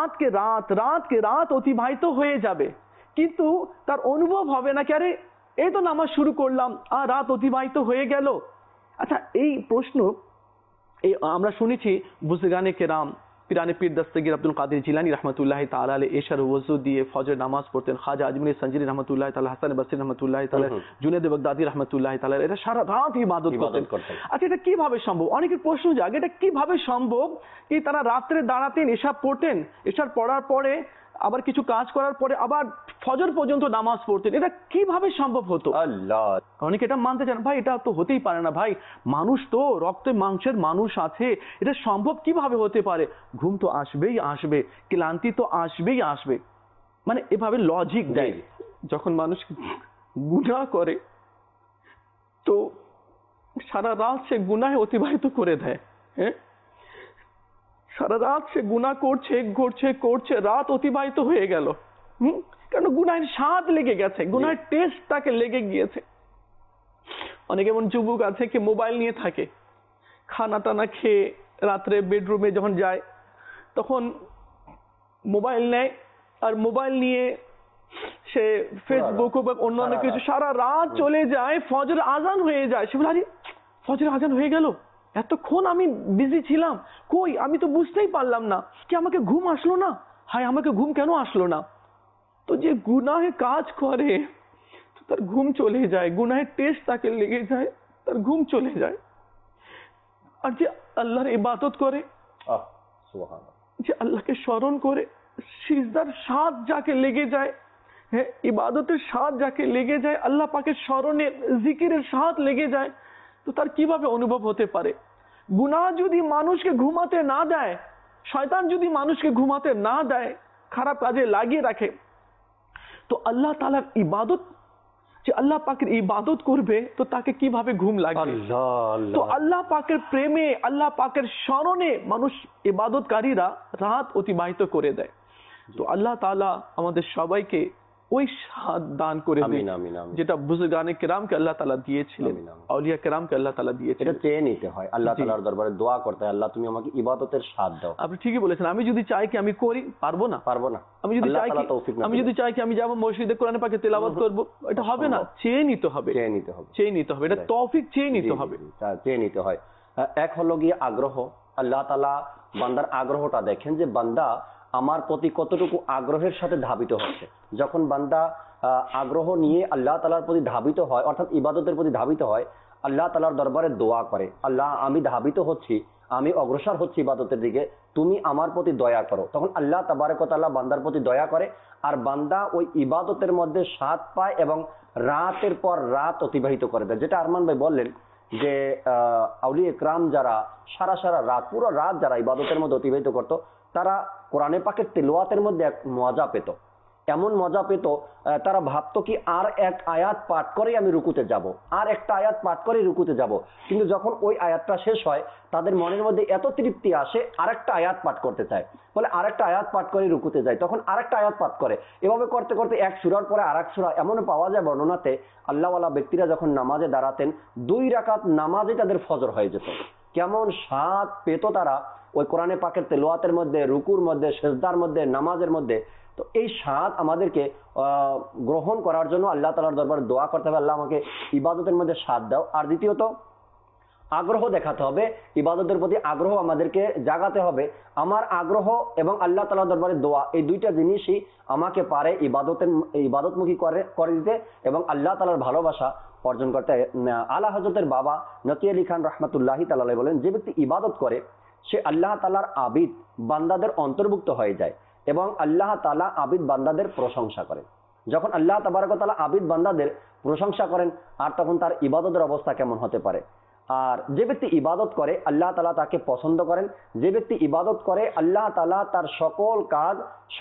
রাতকে রাত অতিবাহিত হয়ে যাবে, কিন্তু তার অনুভব হবে না কি আরে এই তো নামাজ শুরু করলাম আর রাত অতিবাহিত হয়ে গেল। আচ্ছা, এই প্রশ্ন আমরা শুনেছি বুজুর্গানে কেরাম, পিরানে পীর দস্তগীর আব্দুল কাদের জিলানী রহমতুল্লাহি তাআলা আলাইহি এশার ওযু দিয়ে ফজর নামাজ পড়তেন, খাজা আজমির সঞ্জরি রহমতুল্লাহি তাআলা, হাসান বসরি রহমতুল্লাহি তাআলা, জুনায়েদ বাগদাদি রহমতুল্লাহি তাআলা, এরা সারা রাত ইবাদত করতেন। আচ্ছা, এটা কিভাবে সম্ভব? অনেকের প্রশ্ন জাগে, এটা কিভাবে সম্ভব কি তারা রাত্রে দাঁড়াতেন, এশা পড়তেন, এশার পড়ার পরে আবার কিছু কাজ করার পরে আবার ফজর পর্যন্ত নামাজ পড়তেন, এটা কিভাবে সম্ভব হতো? আল্লাহ, অনেকে এটা মানতে চান, ভাই এটা তো হতেই পারে না, ভাই মানুষ তো রক্তে মাংসের মানুষ আছে, এটা সম্ভব কিভাবে হতে পারে? ঘুম তো আসবেই আসবে, ক্লান্তি তো আসবেই আসবে, মানে এভাবে লজিক দেয়। যখন মানুষ গুনাহ করে তো সারা রাত সে গুনাহে অতিবাহিত করে দেয়, সারা রাত সে গুনাহ করছে, রাত অতিবাহিত হয়ে গেল, কারণ গুনাহের স্বাদ লেগে গেছে, গুনাহের টেস্ট তাকে লেগে গিয়েছে। অনেক এমন যুবক আছে কি মোবাইল নিয়ে থাকে, খানা টানা খেয়ে রাত্রে বেডরুমে যখন যায় তখন মোবাইল নেয়, আর মোবাইল নিয়ে সে ফেসবুক বা অন্যান্য কিছু সারা রাত চলে যায়, ফজর আজান হয়ে যায়, সে বলে আরে ফজর আজান হয়ে গেল, এতক্ষণ আমি বিজি ছিলাম, কই আমি তো বুঝতেই পারলাম না, কি আমাকে ঘুম আসলো না, হায় আমাকে ঘুম কেন আসলো না। তো যে গুনাহে কাজ করে তার ঘুম চলে যায়, গুনাহের টেস্ট তাকে লেগে যায়, তার ঘুম চলে যায়। আর যে আল্লাহর ইবাদত করে, যে আল্লাহকে স্মরণ করে, সিজদার স্বাদ যাকে লেগে যায়, হ্যাঁ ইবাদতের স্বাদ যাকে লেগে যায়, আল্লাহ পাকের স্মরণের জিকিরের স্বাদ লেগে যায়, তো তার কিভাবে অনুভব হতে পারে। গুনাহ যদি মানুষকে ঘুমাতে না দেয়, শয়তান যদি মানুষকে ঘুমাতে না দেয়, খারাপ কাজে লাগিয়ে রাখে, তো আল্লাহ তাআলার ইবাদত, যে আল্লাহ পাকের ইবাদত করবে, তো তাকে কিভাবে ঘুম লাগবে। তো আল্লাহ পাকের প্রেমে, আল্লাহ পাকের স্মরণে মানুষ ইবাদতকারীরা রাত অতিবাহিত করে দেয়। তো আল্লাহ তাআলা আমাদের সবাইকে ওই স্বাদ দান করে দিন যেটা বুজুর্গানে কেরামকে আল্লাহ তাআলা দিয়েছিলেন, আউলিয়া কেরামকে আল্লাহ তাআলা দিয়েছিলেন। এটা চেয়ে নিতে হয়, আল্লাহ তাআলার দরবারে দোয়া করতে হয়, আল্লাহ তুমি আমাকে ইবাদতের স্বাদ দাও। আপনি ঠিকই বলেছেন, আমি যদি চাই কি আমি করি, পারবো না। আমি যদি চাই কি আমি যাবো মসজিদে কোরআন পাকে তেলাওয়াত করব, এটা হবে না। চেয়ে নিতে হবে, এটা তৌফিক চেয়ে নিতে হবে, চেয়ে নিতে হয়। এক হলো গিয়ে আগ্রহ, আল্লাহ তাআলা বান্দার আগ্রহটা দেখেন যে বান্দা আমার প্রতি কতটুকু আগ্রহের সাথে ধাবিত হচ্ছে। যখন বান্দা আগ্রহ নিয়ে আল্লাহ তাআলার প্রতি ধাবিত হয়, অর্থাৎ ইবাদতের প্রতি ধাবিত হয়, আল্লাহ তাআলার দরবারে দোয়া করে, আল্লাহ আমি ধাবিত হচ্ছি, আমি অগ্রসর হচ্ছি ইবাদতের দিকে, তুমি আমার প্রতি দয়া করো, তখন আল্লাহ তাবারক ওয়া তাআলা বান্দার প্রতি দয়া করে, আর বান্দা ওই ইবাদতের মধ্যে স্বাদ পায় এবং রাতের পর রাত অতিবাহিত করে দেয়। যেটা আরমান ভাই বললেন যে আউলিয়া ইকরাম যারা সারা রাত, পুরো রাত যারা ইবাদতের মধ্যে অতিবাহিত করতো, তারা কোরআনে পাকের তেলাওয়াতের মধ্যে এক মজা পেত, এমন মজা পেত, তারা ভাবতো কি আর এক আয়াত পাঠ করেই আমি রুকুতে যাব, আর একটা আয়াত পাঠ করেই রুকুতে যাব। কিন্তু যখন ওই আয়াতটা শেষ হয়, তাদের মনের মধ্যে এত তৃপ্তি আসে, আরেকটা আয়াত পাঠ করতে চায়, বলে আরেকটা আয়াত পাঠ করে রুকুতে যায়, তখন আরেকটা আয়াত পাঠ করে, এভাবে করতে করতে এক সূরার পরে আরেক সূরা। এমনও পাওয়া যায় বর্ণনাতে, আল্লাহওয়ালা ব্যক্তিরা যখন নামাজে দাঁড়াতেন, 2 রাকাত নামাজে তাদের ফজর হয়ে যেত। কেমন স্বাদ পেত তারা ওই কোরআনে পাকের তেলাওয়াতের মধ্যে, রুকুর মধ্যে, সিজদার মধ্যে, নামাজের মধ্যে। তো এই স্বাদ আমাদেরকে গ্রহণ করার জন্য আল্লাহ তাআলার দরবারে দোয়া করতে হবে, আল্লাহ আমাকে ইবাদতের মধ্যে স্বাদ দাও। আর দ্বিতীয়ত আগ্রহ দেখাতে হবে, ইবাদতের প্রতি আগ্রহ আমাদেরকে জাগাতে হবে। আমার আগ্রহ এবং আল্লাহ তাআলার দরবারে দোয়া, এই দুইটা জিনিসই আমাকে পারে ইবাদতমুখী করে দিতে এবং আল্লাহ তাআলার ভালোবাসা অর্জন করতে। আলা হযরতের বাবা নকি আলী খান রাহমাতুল্লাহি তাআলা বলেন, যে ব্যক্তি ইবাদত করে সে আল্লাহ তাআলার আবিদ বান্দাদের অন্তর্ভুক্ত হয়ে যায় এবং আল্লাহ তাআলা আবিদ বান্দাদের প্রশংসা করেন। যখন আল্লাহ তাবারক ওয়া তাআলা আবিদ বান্দাদের প্রশংসা করেন, আর তখন তার ইবাদতের অবস্থা কেমন হতে পারে। আর যে ব্যক্তি ইবাদত করে আল্লাহ তাআলা তাকে পছন্দ করেন, যে ব্যক্তি ইবাদত করে আল্লাহ তাআলা তার সকল কাজ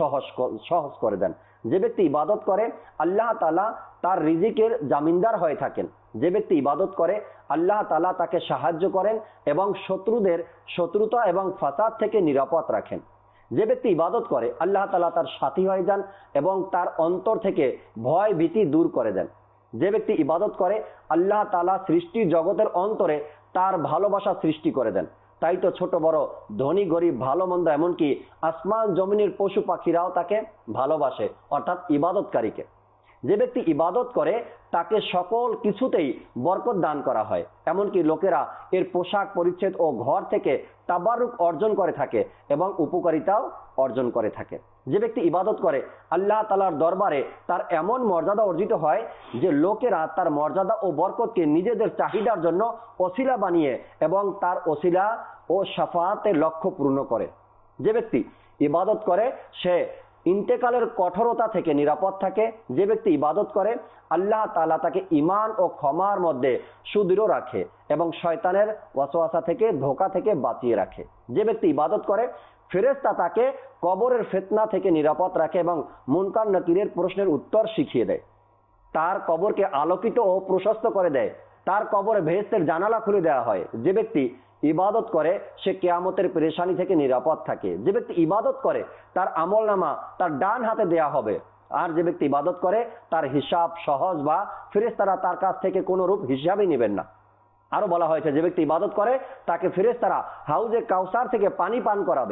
সহজ করে দেন। যে ব্যক্তি ইবাদত করে আল্লাহ তাআলা তার রিজিকের জামিনদার হয়ে থাকেন। যে ব্যক্তি ইবাদত করে আল্লাহ তাআলা তাকে সাহায্য করেন এবং শত্রুদের শত্রুতা এবং ফাসাদ থেকে নিরাপদ রাখেন। যে ব্যক্তি ইবাদত করে আল্লাহ তাআলা তার সাথী হয়ে যান এবং তার অন্তর থেকে ভয় ভীতি দূর করে দেন। যে ব্যক্তি ইবাদত করে আল্লাহ তাআলা সৃষ্টির জগতের অন্তরে তার ভালোবাসা সৃষ্টি করে দেন। তাই তো ছোট বড়, ধনী গরিব, ভালো মন্দ, এমনকি আসমান জমিনের পশু পাখিরাও তাকে ভালোবাসে, অর্থাৎ ইবাদতকারীকে। যে ব্যক্তি ইবাদত করে তাকে সকল কিছুতেই বরকত দান করা হয়, এমনকি লোকেরা এর পোশাক পরিচ্ছদ ও ঘর থেকে তাবারুক অর্জন করে থাকে এবং উপকারিতাও অর্জন করে থাকে। যে ব্যক্তি ইবাদত করে আল্লাহ তাআলার দরবারে তার এমন মর্যাদা অর্জিত হয় যে লোকেরা তার মর্যাদা ও বরকতকে নিজেদের চাহিদার জন্য ওসিলা বানিয়ে এবং তার ওসিলা ও শাফাআতের লক্ষ্য পূর্ণ করে। যে ব্যক্তি ইবাদত করে সে ইন্তেকালের কঠোরতা থেকে নিরাপদ থাকে। যে ব্যক্তি ইবাদত করে আল্লাহ তাআলা তাকে ঈমান ও ক্ষমার মধ্যে সুদৃঢ় রাখে এবং শয়তানের ওয়াসওয়াসা থেকে, ধোঁকা থেকে বাঁচিয়ে রাখে। যে ব্যক্তি ইবাদত করে ফেরেশতা তাকে কবরের ফিতনা থেকে নিরাপদ রাখে এবং মুনকার নাকিরের প্রশ্নের উত্তর শিখিয়ে দেয়। তার কবরকে আলোকিত ও প্রশস্ত করে দেয়। তার কবরে বেহেশতের জানালা খুলে দেওয়া হয়। যে ব্যক্তি ইবাদত করে সে কিয়ামতের পেরেশানি থেকে নিরাপদ থাকে। যে ব্যক্তি ইবাদত করে তার আমলনামা তার ডান হাতে দেয়া হবে। আর যে ব্যক্তি ইবাদত করে তার হিসাব সহজ বা ফেরেশতারা তার কাছ থেকে কোনো রূপ হিসাবই নেবেন না। আরো বলা হয়েছে যে ব্যক্তি ইবাদত করে তাকে ফেরেশতারা হাউজে কাউসার থেকে পানি পান করাবে।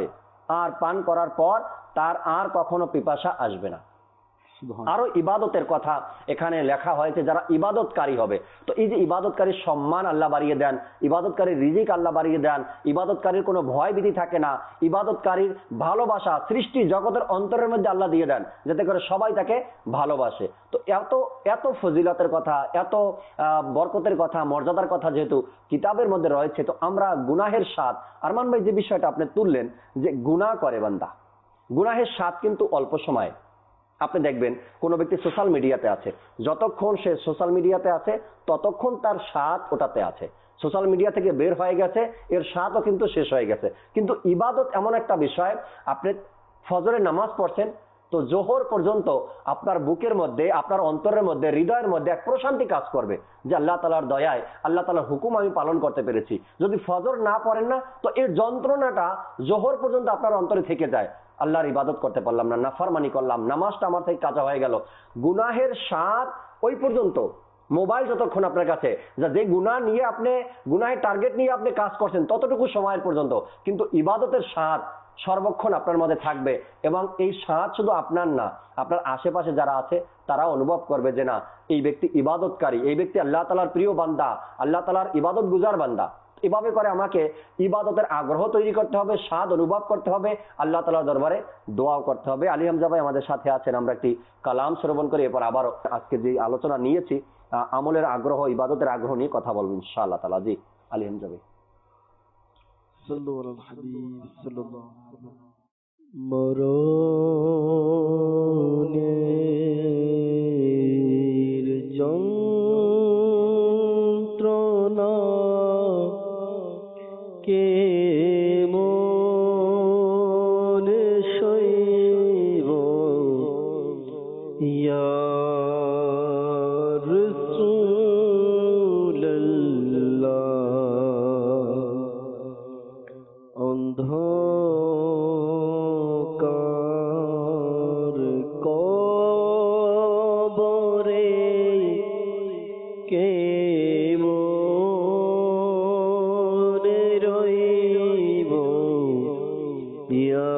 আর পান করার পর তার আর কখনো পিপাসা আসবে না। আরো ইবাদতের কথা এখানে লেখা হয়েছে, যারা ইবাদতকারী হবে। তো এই যে ইবাদতকারীর সম্মান আল্লাহ বাড়িয়ে দেন, ইবাদতকারীর রিজিক আল্লাহ বাড়িয়ে দেন, ইবাদতকারীর কোনো ভয় ভীতি থাকে না, ইবাদতকারীর ভালোবাসা সৃষ্টি জগতের অন্তরের মধ্যে আল্লাহ দিয়ে দেন, যাতে করে সবাই তাকে ভালোবাসে। তো এত এত ফজিলতের কথা, এত বরকতের কথা, মর্যাদার কথা যেহেতু কিতাবের মধ্যে রয়েছে, তো আমরা গুনাহের স্বাদ, আরমান ভাই যে বিষয়টা আপনি তুললেন যে গুনাহ করে বান্দা, গুনাহের স্বাদ কিন্তু অল্প সময়। আপনি দেখবেন কোন ব্যক্তি সোশ্যাল মিডিয়াতে আছে, যতক্ষণ সে সোশ্যাল মিডিয়াতে আছে ততক্ষণ তার স্বাদ ওটাতে আছে। সোশ্যাল মিডিয়া থেকে বের হয়ে গেছে, এর স্বাদও কিন্তু শেষ হয়ে গেছে। কিন্তু ইবাদত এমন একটা বিষয়, আপনি ফজরের নামাজ পড়ছেন, তো জোহর পর্যন্ত আপনার বুকের মধ্যে, আপনার অন্তরের মধ্যে, হৃদয়ের মধ্যে এক প্রশান্তি কাজ করবে যে আল্লাহ তাআলার দয়ায়, আল্লাহ তাআলার হুকুম আমি পালন করতে পেরেছি। যদি ফজর না পড়েন না, তো এর যন্ত্রণাটা জোহর পর্যন্ত আপনার অন্তরে থেকে যায়, আল্লাহর ইবাদত করতে পারলাম না, নাফরমানি করলাম, নামাজটা আমার থেকে কাজা হয়ে গেল। গুনাহের স্বাদ ওই পর্যন্ত। মোবাইল যতক্ষণ আপনার কাছে, যে গুনাহ নিয়ে আপনি, গুনাহের টার্গেট নিয়ে আপনি কাজ করছেন ততটুকু সময়ের পর্যন্ত, কিন্তু ইবাদতের স্বাদ সর্বক্ষণ আপনার মধ্যে থাকবে। এবং এই স্বাদ শুধু আপনার না, আপনার আশেপাশে যারা আছে তারা অনুভব করবে যে না, এই ব্যক্তি ইবাদতকারী, এই ব্যক্তি আল্লাহ তাআলার প্রিয় বান্দা, আল্লাহ তাআলার ইবাদত গুজার বান্দা। এভাবে করে আমাকে ইবাদতের আগ্রহ তৈরি করতে হবে, স্বাদ অনুভব করতে হবে, আল্লাহ তাআলার দরবারে দোয়াও করতে হবে। আলী হামজা ভাই আমাদের সাথে আছেন, আমরা একটি কালাম শ্রবণ করে এরপর আবারও আজকে যে আলোচনা নিয়েছি আমলের আগ্রহ, ইবাদতের আগ্রহ নিয়ে কথা বলবো ইনশাআল্লাহ তাআলা। জি আলী হামজা ভাই। মরণের যন্ত্রণা কেমন সইব ইয়া রাসূলুল্লাহ। অন্ধকার কবরে কেমন রইব ইয়া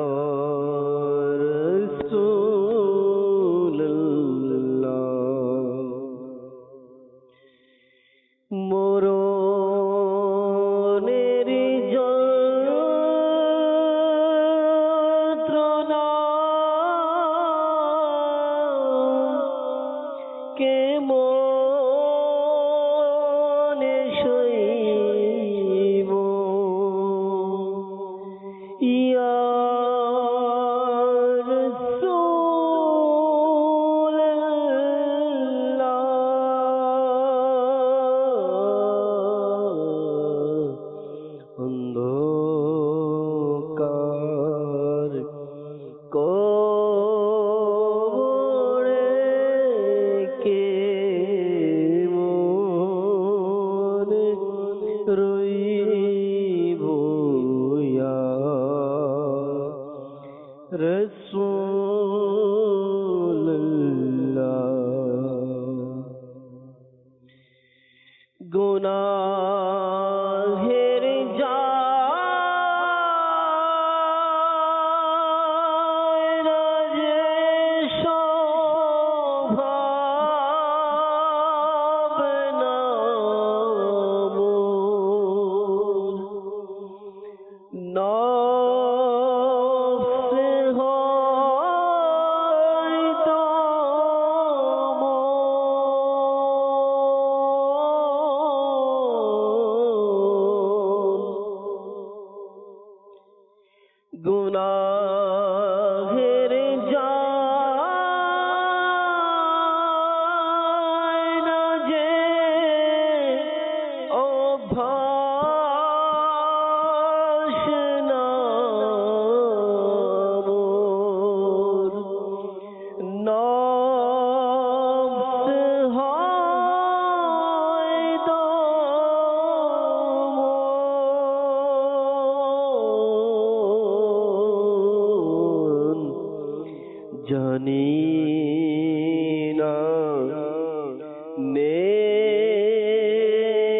রাসূলুল্লাহ। মরণের যন্ত্রণা কেমন সইব ইয়া রাসূলুল্লাহ। অন্ধকার কবরে কেমন রইব ইয়া রাসূলুল্লাহ। গুনাহের জাল যে স্বভাব নফস হয়তো গুনাহের জাল যে অভ্যাস নামুর নফস হয়তো জানি না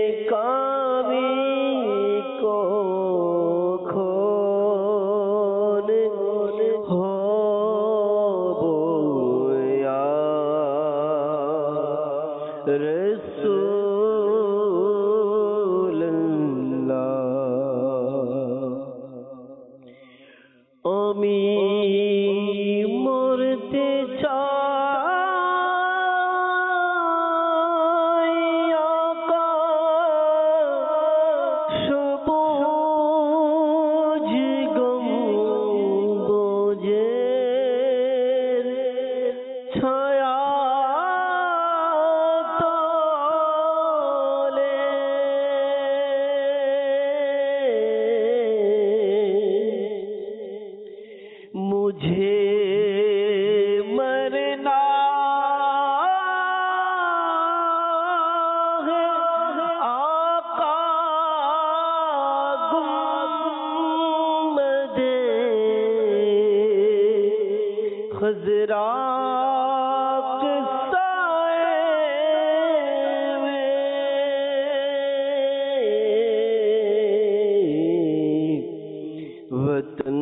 নেক আমি কখন মরতে চাই আকাশ সবুজ গম্বুজের ছায়া তলে मुझे मरना है आका गुम्बदे खज़रा के साए में वतन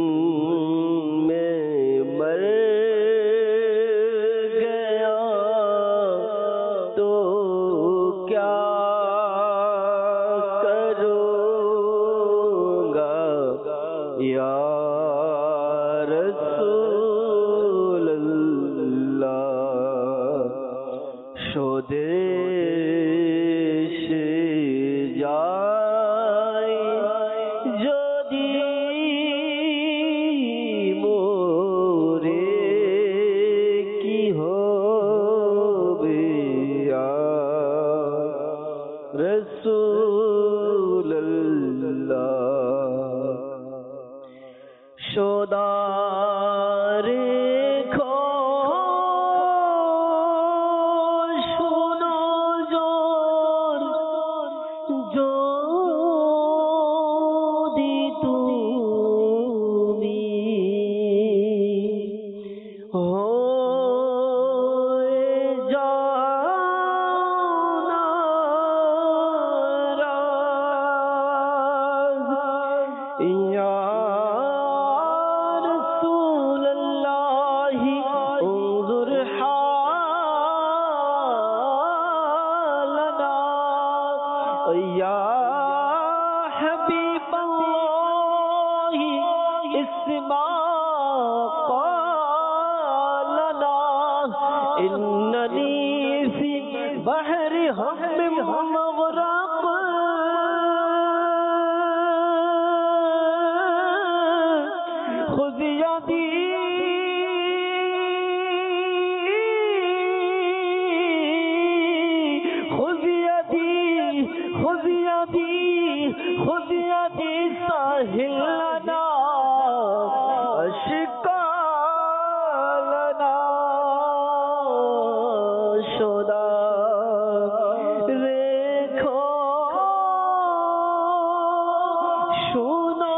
या रसूल अल्लाह स्वदेश जाई যদি মোরে কি হবে या रसूल अल्लाह সদা রেখো শোনো যদি তুমি হয়ে যাও নারাজ ইয়া या हबीब अल्लाह इस्मा क़ालना इन्ननी फी बहर हम मग़रक़ खुद यदी खुद यदी साहिल लना अश्का लना सदा रेखो शोनो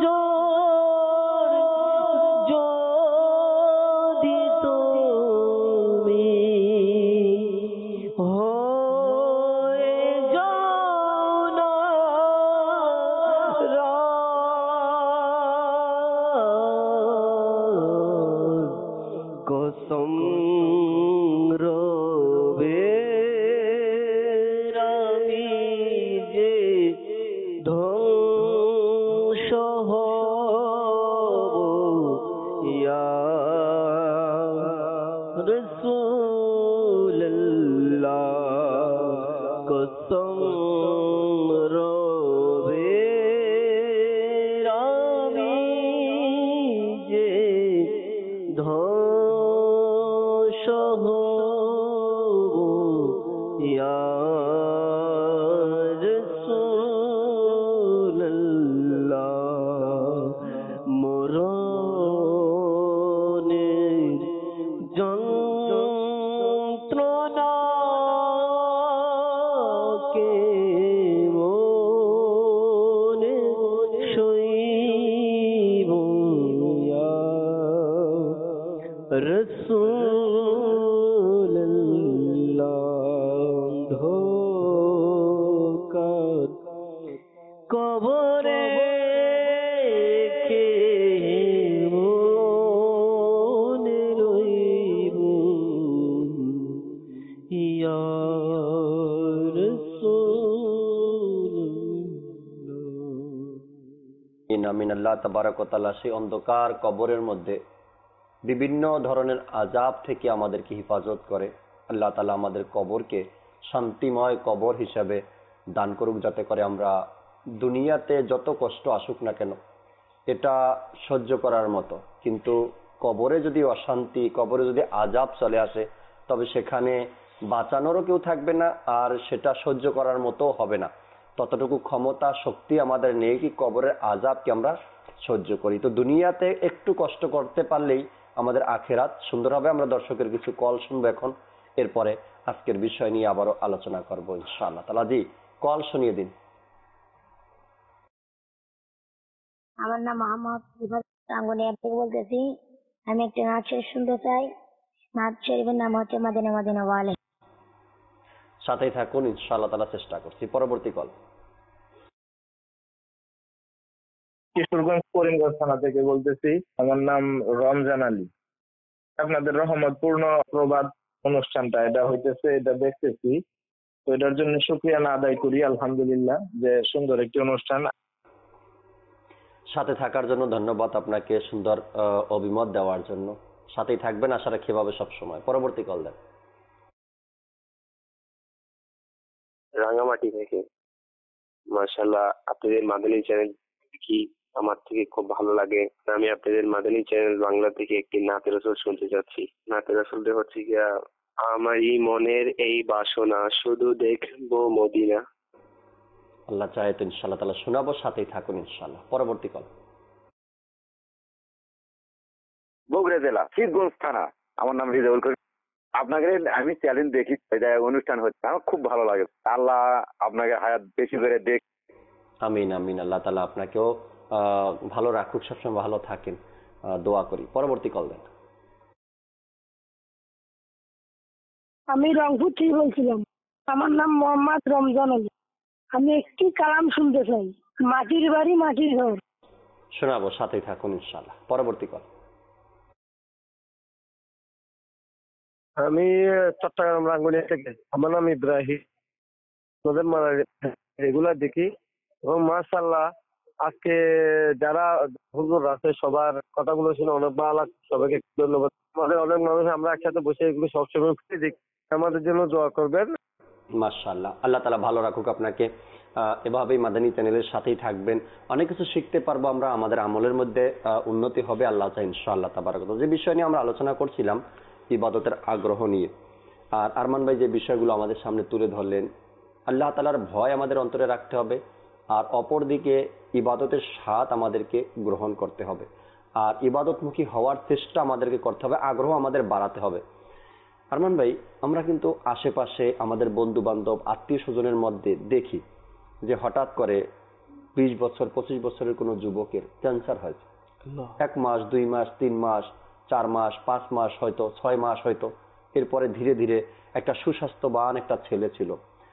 যদি তুমি কসম রবে আমি যে ধ্বংস হব ইয়া রাসূল আল্লাহ কসম রবে আমি যে या रसूल अल्लाह মরণের যন্ত্রণাকে মনে সইব ইয়া रसूल अल्लाह धोकर कबरे के मोने रोइब या रसूल अल्लाह। मिनल আল্লাহ তাবারক ওয়া তাআলা সেই অন্ধকার কবরের মধ্যে বিভিন্ন ধরনের আযাব থেকে আমাদেরকে হেফাজত করে। আল্লাহ তাআলা আমাদের কবরকে শান্তিময় কবর হিসাবে দান করুক, যাতে করে আমরা দুনিয়াতে যত কষ্ট আসুক না কেন এটা সহ্য করার মতো, কিন্তু কবরে যদি অশান্তি, কবরে যদি আযাব চলে আসে, তবে সেখানে বাঁচানোরও কেউ থাকবে না, আর সেটা সহ্য করার মতো হবে না। ততটুকু ক্ষমতা শক্তি আমাদের নেই কি কবরের আযাবকে আমরা সহ্য করি। তো দুনিয়াতে একটু কষ্ট করতে পারলেই আমাদের আখেরাত সুন্দর হবে। আমরা দর্শকের কিছু কল শুনবো এখন, এরপরে আজকের বিষয় নিয়ে আবারও আলোচনা করবো ইনশাআল্লাহ তাআলা। জি, কল শুনিয়ে দিন। আমার নাম মোহাম্মদ রিফাত টাঙ্গনিয়া থেকে বলতেছি। আমি একটা নাচ শরীফ শুনতে চাই। নাচ শরীফের নাম হচ্ছে মাদিনা মাদিনা ওয়ালে। সাথেই থাকুন, ইনশাআল্লাহ তাআলা চেষ্টা করছি। পরবর্তী কল। কিশোরগঞ্জ করিমগঞ্জ থানা থেকে বলতেছি। আমার নাম রমজান আলী। আপনাদের রহমত পূর্ণ প্রবাদ অনুষ্ঠানটা এটা হইতেছে, এটা দেখতেছি, তো এটার জন্য শুকরিয়া না আদায় করি আলহামদুলিল্লাহ, যে সুন্দর একটি অনুষ্ঠান। সাথে থাকার জন্য ধন্যবাদ আপনাকে, সুন্দর অভিমত দেওয়ার জন্য। সাথেই থাকবেন আশা রাখি এভাবে সবসময়। পরবর্তী কল দেন। রাঙামাটি থেকে। মাশাআল্লাহ, আপনাদের মাদানী চ্যানেল কি আমার থেকে খুব ভালো লাগে। আমি আপনাদের মাদানী চ্যানেল বাংলা থেকে একটি নাতে রাসূল শুনতে চাচ্ছি। নাতে রাসূলটা হচ্ছে গিয়া, আমারই মনের এই বাসনা শুধু দেখবো মদিনা। আল্লাহ চাহে তো ইনশাআল্লাহ তাআলা শোনাবো, সাথেই থাকুন ইনশাআল্লাহ। পরবর্তী কল। বগুড়া জেলা শিবগঞ্জ থানা। আমার নাম রিজাউল করিম। আপনাকে আমি চ্যালেঞ্জ দেখি, এটা অনুষ্ঠান হচ্ছে, আমার খুব ভালো লাগে। আল্লাহ আপনাকে হায়াত বেশি করে দেখ। আমিন আমিন। আল্লাহ তাআলা আপনাকেও ভালো রাখুক, সবসময় ভালো থাকেন, দোয়া করি। পরবর্তী কল দেন। আমি রংপুর থেকে বলছিলাম। আমার নাম মোহাম্মদ রমজান আলী। আমি একটি কালাম শুনতে চাই, মাটির বাড়ি মাটির ঘর। শোনাবো, সাথেই থাকুন ইনশাআল্লাহ। পরবর্তী কল। আমি চট্টগ্রাম রাঙ্গুনিয়া থেকে। আমার নাম ইব্রাহিম। তোদের রেগুলার দেখি এবং মাশাআল্লাহ আজকে যারা হুজুর আছে সবার কথাগুলো শুনে অনেক ভালো লাগছে। সবাইকে ধন্যবাদ। আমাদের অনেক মানুষ আমরা একসাথে বসে এগুলো সবসময় দেখি। আমাদের জন্য দোয়া করবেন। মাশাআল্লাহ, আল্লাহ তাআলা ভালো রাখুক আপনাকে। এভাবেই মাদানী চ্যানেলের সাথেই থাকবেন, অনেক কিছু শিখতে পারবো আমরা, আমাদের আমলের মধ্যে উন্নতি হবে আল্লাহ চাই ইনশাআল্লাহ তাবারাক। যে বিষয় নিয়ে আমরা আলোচনা করছিলাম ইবাদতের আগ্রহ নিয়ে, আর আরমান ভাই যে বিষয়গুলো আমাদের সামনে তুলে ধরলেন, আল্লাহ তাআলার ভয় আমাদের অন্তরে রাখতে হবে, আর অপরদিকে ইবাদতের স্বাদ আমাদেরকে গ্রহণ করতে হবে, আর ইবাদতমুখী হওয়ার চেষ্টা আমাদেরকে করতে হবে, আগ্রহ আমাদের বাড়াতে হবে। আরমান ভাই, আমরা কিন্তু আশেপাশে আমাদের বন্ধু বান্ধব আত্মীয় স্বজনের মধ্যে দেখি যে হঠাৎ করে 20 বছর 25 বছরের কোনো যুবকের ক্যান্সার হয়েছে। 1 মাস 2 মাস 3 মাস 4 মাস 5 মাস হয়তো 6 মাস হয়তো, এরপরে ধীরে ধীরে একটা সুস্বাস্থ্যবান একটা ছেলে ছিল,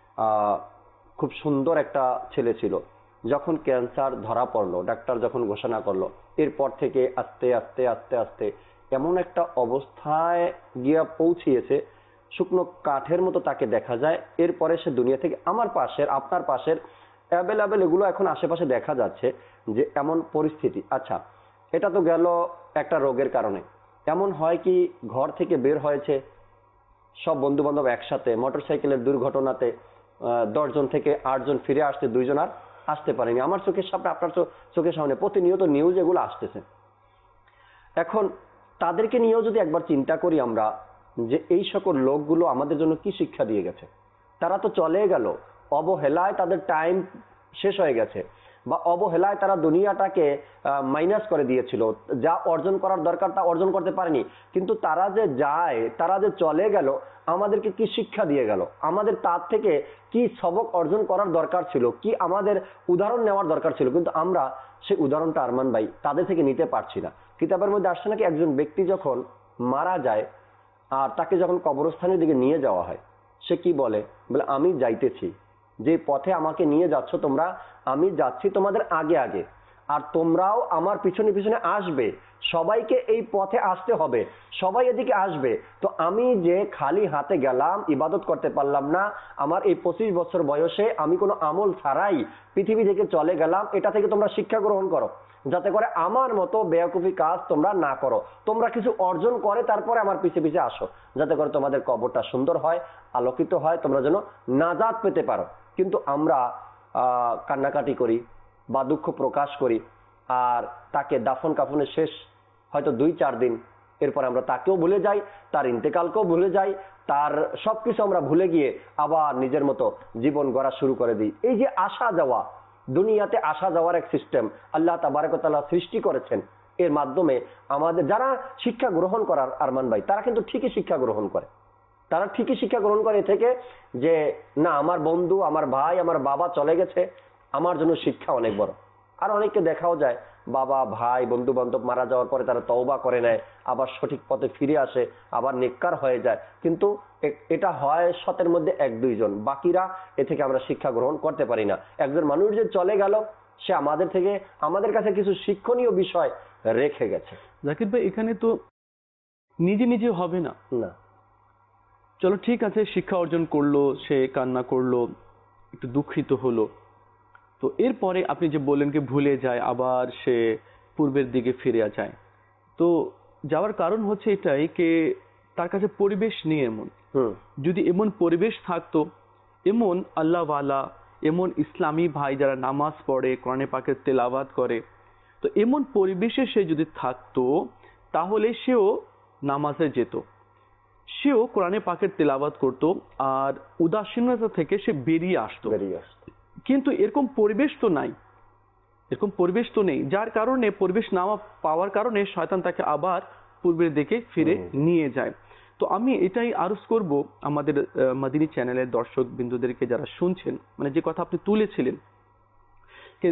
খুব সুন্দর একটা ছেলে ছিল, যখন ক্যান্সার ধরা পড়লো, ডাক্তার যখন ঘোষণা করলো, এরপর থেকে আস্তে আস্তে আস্তে আস্তে এমন একটা অবস্থায় গিয়া পৌঁছিয়েছে, শুকনো কাঠের মতো তাকে দেখা যায়। এরপরে সে দুনিয়া থেকে, আমার পাশের আপনার পাশের অ্যাভেলেবেল এগুলো এখন আশেপাশে দেখা যাচ্ছে যে এমন পরিস্থিতি। আচ্ছা, এটা তো গেল একটা রোগের কারণে। এমন হয় কি, ঘর থেকে বের হয়েছে সব বন্ধু বান্ধব একসাথে, মোটরসাইকেলের দুর্ঘটনাতে 10 জন থেকে 8 জন ফিরে আসতে, 2 জন আর আসতে পারেনি। আমার চোখের সামনে, আপনার চোখের সামনে প্রতিনিয়ত নিউজ এগুলো আসতেছে। এখন তাদেরকে নিয়েও যদি একবার চিন্তা করি আমরা, যে এই সকল লোকগুলো আমাদের জন্য কি শিক্ষা দিয়ে গেছে। তারা তো চলে গেল, অবহেলায় তাদের টাইম শেষ হয়ে গেছে, বা অবহেলায় তারা দুনিয়াটাকে মাইনাস করে দিয়েছিল, যা অর্জন করার দরকার তা অর্জন করতে পারেনি। কিন্তু তারা যে যায়, তারা যে চলে গেল, আমাদেরকে কি শিক্ষা দিয়ে গেল, আমাদের তার থেকে কি সবক অর্জন করার দরকার ছিল, কি আমাদের উদাহরণ নেওয়ার দরকার ছিল, কিন্তু আমরা সেই উদাহরণটা আরমান ভাই তাদের থেকে নিতে পারছি না। কিতাবের মধ্যে আসছে নাকি, একজন ব্যক্তি যখন মারা যায় আর তাকে যখন কবরস্থানের দিকে নিয়ে যাওয়া হয়, সে কি বলে, আমি যাইতেছি, যে পথে আমাকে নিয়ে যাচ্ছ তোমরা, আমি যাচ্ছি তোমাদের আগে আগে, আর তোমরাও আমার পিছনে পিছনে আসবে, সবাইকে এই পথে আসতে হবে, সবাই এদিকে আসবে। তো আমি যে খালি হাতে গেলাম, ইবাদত করতে পারলাম না, আমার এই 25 বছর বয়সে আমি কোনো আমল ছাড়াই পৃথিবী থেকে চলে গেলাম, এটা থেকে তোমরা শিক্ষা গ্রহণ করো। যাতে করে আমার মতো বেয়াকুফি কাজ তোমরা না করো, তোমরা কিছু অর্জন করে তারপরে আমার পিছে পিছে আসো, যাতে করে তোমাদের কবরটা সুন্দর হয়, আলোকিত হয়, তোমরা যেন নাজাত পেতে পারো। কিন্তু আমরা কান্নাকাটি করি বা দুঃখ প্রকাশ করি, আর তাকে দাফন কাফনের শেষ হয়তো 2-4 দিন, এরপর আমরা তাকেও ভুলে যাই, তার ইন্তেকালকেও ভুলে যাই, তার সবকিছু আমরা ভুলে গিয়ে আবার নিজের মতো জীবন গড়া শুরু করে দিই। এই যে আসা যাওয়া, দুনিয়াতে আসা যাওয়ার এক সিস্টেম আল্লাহ তাবারক ওয়া তাআলা সৃষ্টি করেছেন, এর মাধ্যমে আমাদের যারা শিক্ষা গ্রহণ করার আরমান ভাই, তারা কিন্তু ঠিকই শিক্ষা গ্রহণ করে, তারা ঠিকই শিক্ষা গ্রহণ করে থেকে যে না আমার বন্ধু, আমার ভাই, আমার বাবা চলে গেছে, আমার জন্য শিক্ষা অনেক বড়। আর অনেককে দেখাও যায় বাবা, ভাই, বন্ধু বান্ধব মারা যাওয়ার পরে তারা তওবা করে নেয়, আবার সঠিক পথে ফিরে আসে, আবার নেককার হয়ে যায়। কিন্তু এটা হয় 100-এর মধ্যে 1-2 জন, বাকিরা এ থেকে আমরা শিক্ষা গ্রহণ করতে পারি না। একজন মানুষ যে চলে গেল, সে আমাদের কাছে কিছু শিক্ষণীয় বিষয় রেখে গেছে। জাকির ভাই, এখানে তো নিজে নিজে হবে না। না, চলো ঠিক আছে, শিক্ষা অর্জন করলো, সে কান্না করলো, একটু দুঃখিত হলো, তো এরপরে আপনি যে বললেন কি ভুলে যায়, আবার সে পূর্বের দিকে ফিরে যায়। তো যাওয়ার কারণ হচ্ছে এটাই যে তার কাছে পরিবেশ নেই এমন। যদি এমন পরিবেশ থাকতো, এমন আল্লাহওয়ালা, এমন ইসলামী ভাই যারা নামাজ পড়ে, কোরআনে পাকের তেলাওয়াত করে, তো এমন পরিবেশে সে যদি থাকতো, তাহলে সেও নামাজে যেত, সেও কোরআনে পাকের তেলাওয়াত করতো, আর উদাসীনতা থেকে সে বেরিয়ে আসতো। কিন্তু এরকম পরিবেশ তো নাই, এরকম পরিবেশ তো নেই, যার কারণে পরিবেশ না পাওয়ার কারণে শয়তান তাকে আবার পূর্বের দিকে ফিরে নিয়ে যায়। তো আমি এটাই আরজ করব আমাদের মাদিনী চ্যানেলের দর্শক বিন্দুদেরকে, যারা শুনছেন, মানে যে কথা আপনি তুলেছিলেন যে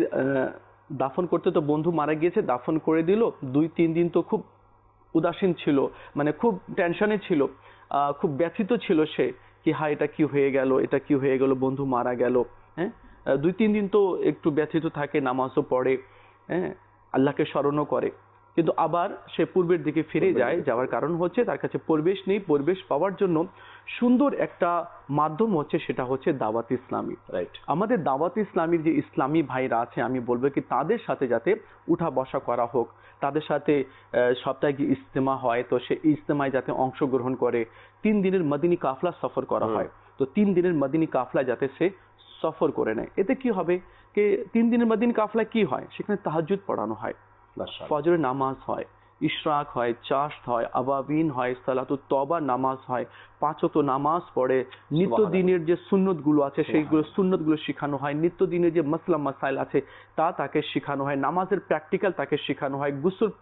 দাফন করতে তো বন্ধু মারা গিয়েছে, দাফন করে দিল, 2-3 দিন তো খুব উদাসীন ছিল, মানে খুব টেনশনে ছিল, খুব ব্যথিত ছিল সে, কি হ্যাঁ এটা কি হয়ে গেল, এটা কি হয়ে গেল, বন্ধু মারা গেল। হ্যাঁ, 2-3 দিন তো একটু ব্যথিত থাকে, নামাজও পড়ে, হ্যাঁ, আল্লাহকে স্মরণও করে, কিন্তু আবার সে পূর্বের দিকে ফিরে যায়। যাওয়ার কারণ হচ্ছে তার কাছে পরিবেশ নেই। পরিবেশ পাওয়ার জন্য সুন্দর একটা মাধ্যম হচ্ছে, সেটা হচ্ছে দাওয়াত ইসলামী। রাইট, আমাদের দাওয়াত ইসলামীর যে ইসলামী ভাইরা আছে, আমি বলবো কি তাদের সাথে যাতে উঠা বসা করা হোক, তাদের সাথে সপ্তাহে গিয়ে ইজতেমা হয়, তো সে ইজতেমায় যাতে অংশগ্রহণ করে। 3 দিনের মদিনী কাফলা সফর করা হয়, তো 3 দিনের মদিনী কাফলা যাতে সে সফর করে নেয়। এতে কি হবে যে 3 দিনের মদিনী কাফলা কি হয়, সেখানে তাহাজ্জুদ পড়ানো হয়, ফজরের নামাজ হয়, ইশরাক হয়, চাশত হয়, আবাবিন হয়, সালাতুত তওবা নামাজ হয়, 5 ওয়াক্ত নামাজ পড়ে, নিত্যদিনের যে সুন্নত গুলো আছে সেইগুলো সুন্নত গুলো শেখানো হয়, নিত্যদিনের যে মাসলা মাসাইল আছে তা তাকে শেখানো হয়, নামাজের প্র্যাকটিক্যাল তাকে শেখানো হয়,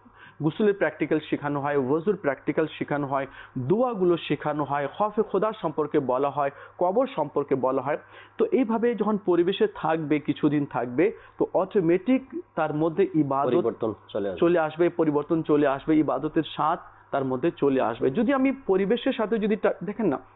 গোসলের প্র্যাকটিক্যাল শেখানো হয়, ওযুর প্র্যাকটিক্যাল শেখানো হয়, দোয়াগুলো শেখানো হয়, খৌফে খোদা সম্পর্কে বলা হয়, কবর সম্পর্কে বলা হয়। তো এইভাবে যখন পরিবেশে থাকবে, কিছুদিন থাকবে, তো অটোমেটিক তার মধ্যে ইবাদত চলে আসবে, পরিবর্তন চলে আসবে, ইবাদতের স্বাদ তার মধ্যে চলে আসবে। যদি আমি পরিবেশের সাথে যদি দেখেন না,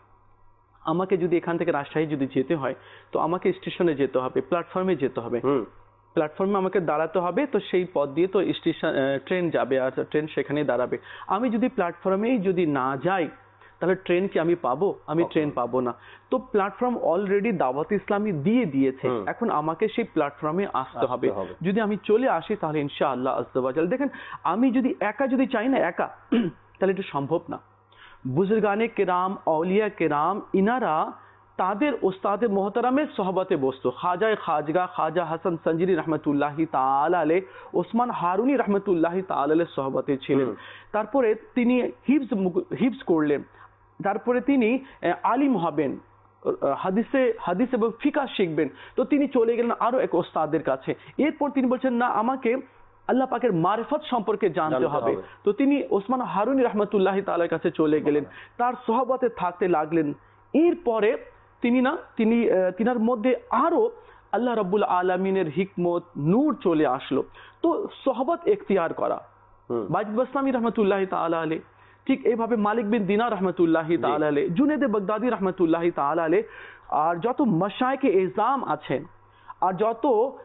আমাকে যদি এখান থেকে রাজশাহী যদি যেতে হয়, তো আমাকে স্টেশনে যেতে হবে, প্ল্যাটফর্মে যেতে হবে, প্ল্যাটফর্মে আমাকে দাঁড়াতে হবে, তো সেই পথ দিয়ে তো স্টেশন ট্রেন যাবে, আর ট্রেন সেখানেই দাঁড়াবে। আমি যদি প্ল্যাটফর্মেই যদি না যাই, তাহলে ট্রেন কি আমি পাবো? আমি ট্রেন পাবো না। তো প্ল্যাটফর্ম অলরেডি দাওয়াত ইসলামী দিয়ে দিয়েছে, এখন আমাকে সেই প্ল্যাটফর্মে আসতে হবে। যদি আমি চলে আসি, তাহলে ইনশাআল্লাহ আজ্জা ওয়া জাল, দেখেন আমি যদি একা যদি চাই না, একা তাহলে এটা সম্ভব না। বুজুর্গানে কেরাম, আউলিয়া কেরাম, ইনারা তাদের ওস্তাদে মোহতারামের সোহবতে বসতো। খাজায় খাজগা খাজা হাসান সঞ্জিরি রহমতুল্লাহি তাআলা আলাইহি, ওসমান হারুনি রহমতুল্লাহি তাআলা আলাইহি সোহবতে ছিলেন। তারপরে তিনি হিফজ করলেন, তারপরে তিনি আলিম হবেন, হাদিস এবং ফিকাহ শিখবেন। তো তিনি চলে গেলেন আরো এক ওস্তাদের কাছে। এরপর তিনি বলছেন না, আমাকে আল্লাহ পাকের মারিফত সম্পর্কে জানতে হবে। তো তিনি ওসমান হারুনি রহমতুল্লাহি তাআলার কাছে চলে গেলেন, তার সোহবতে থাকতে লাগলেন। এরপরে তিনার মধ্যে আরো আল্লাহ রাব্বুল আলামিনের হিকমত, নূর চলে আসলো। তো সোহবত এখতিয়ার করা, ওয়াজিদ বাসতামি রহমতুল্লাহি তাআলা আলাইহি, ঠিক এইভাবে মালিক বিন দিনার রহমতুল্লাহি তাআলা আলাইহি, জুনেদ বাগদাদি রহমতুল্লাহি তাআলা আলাইহি, আর যত মাশায়েখে এজাম আছেন, আর যত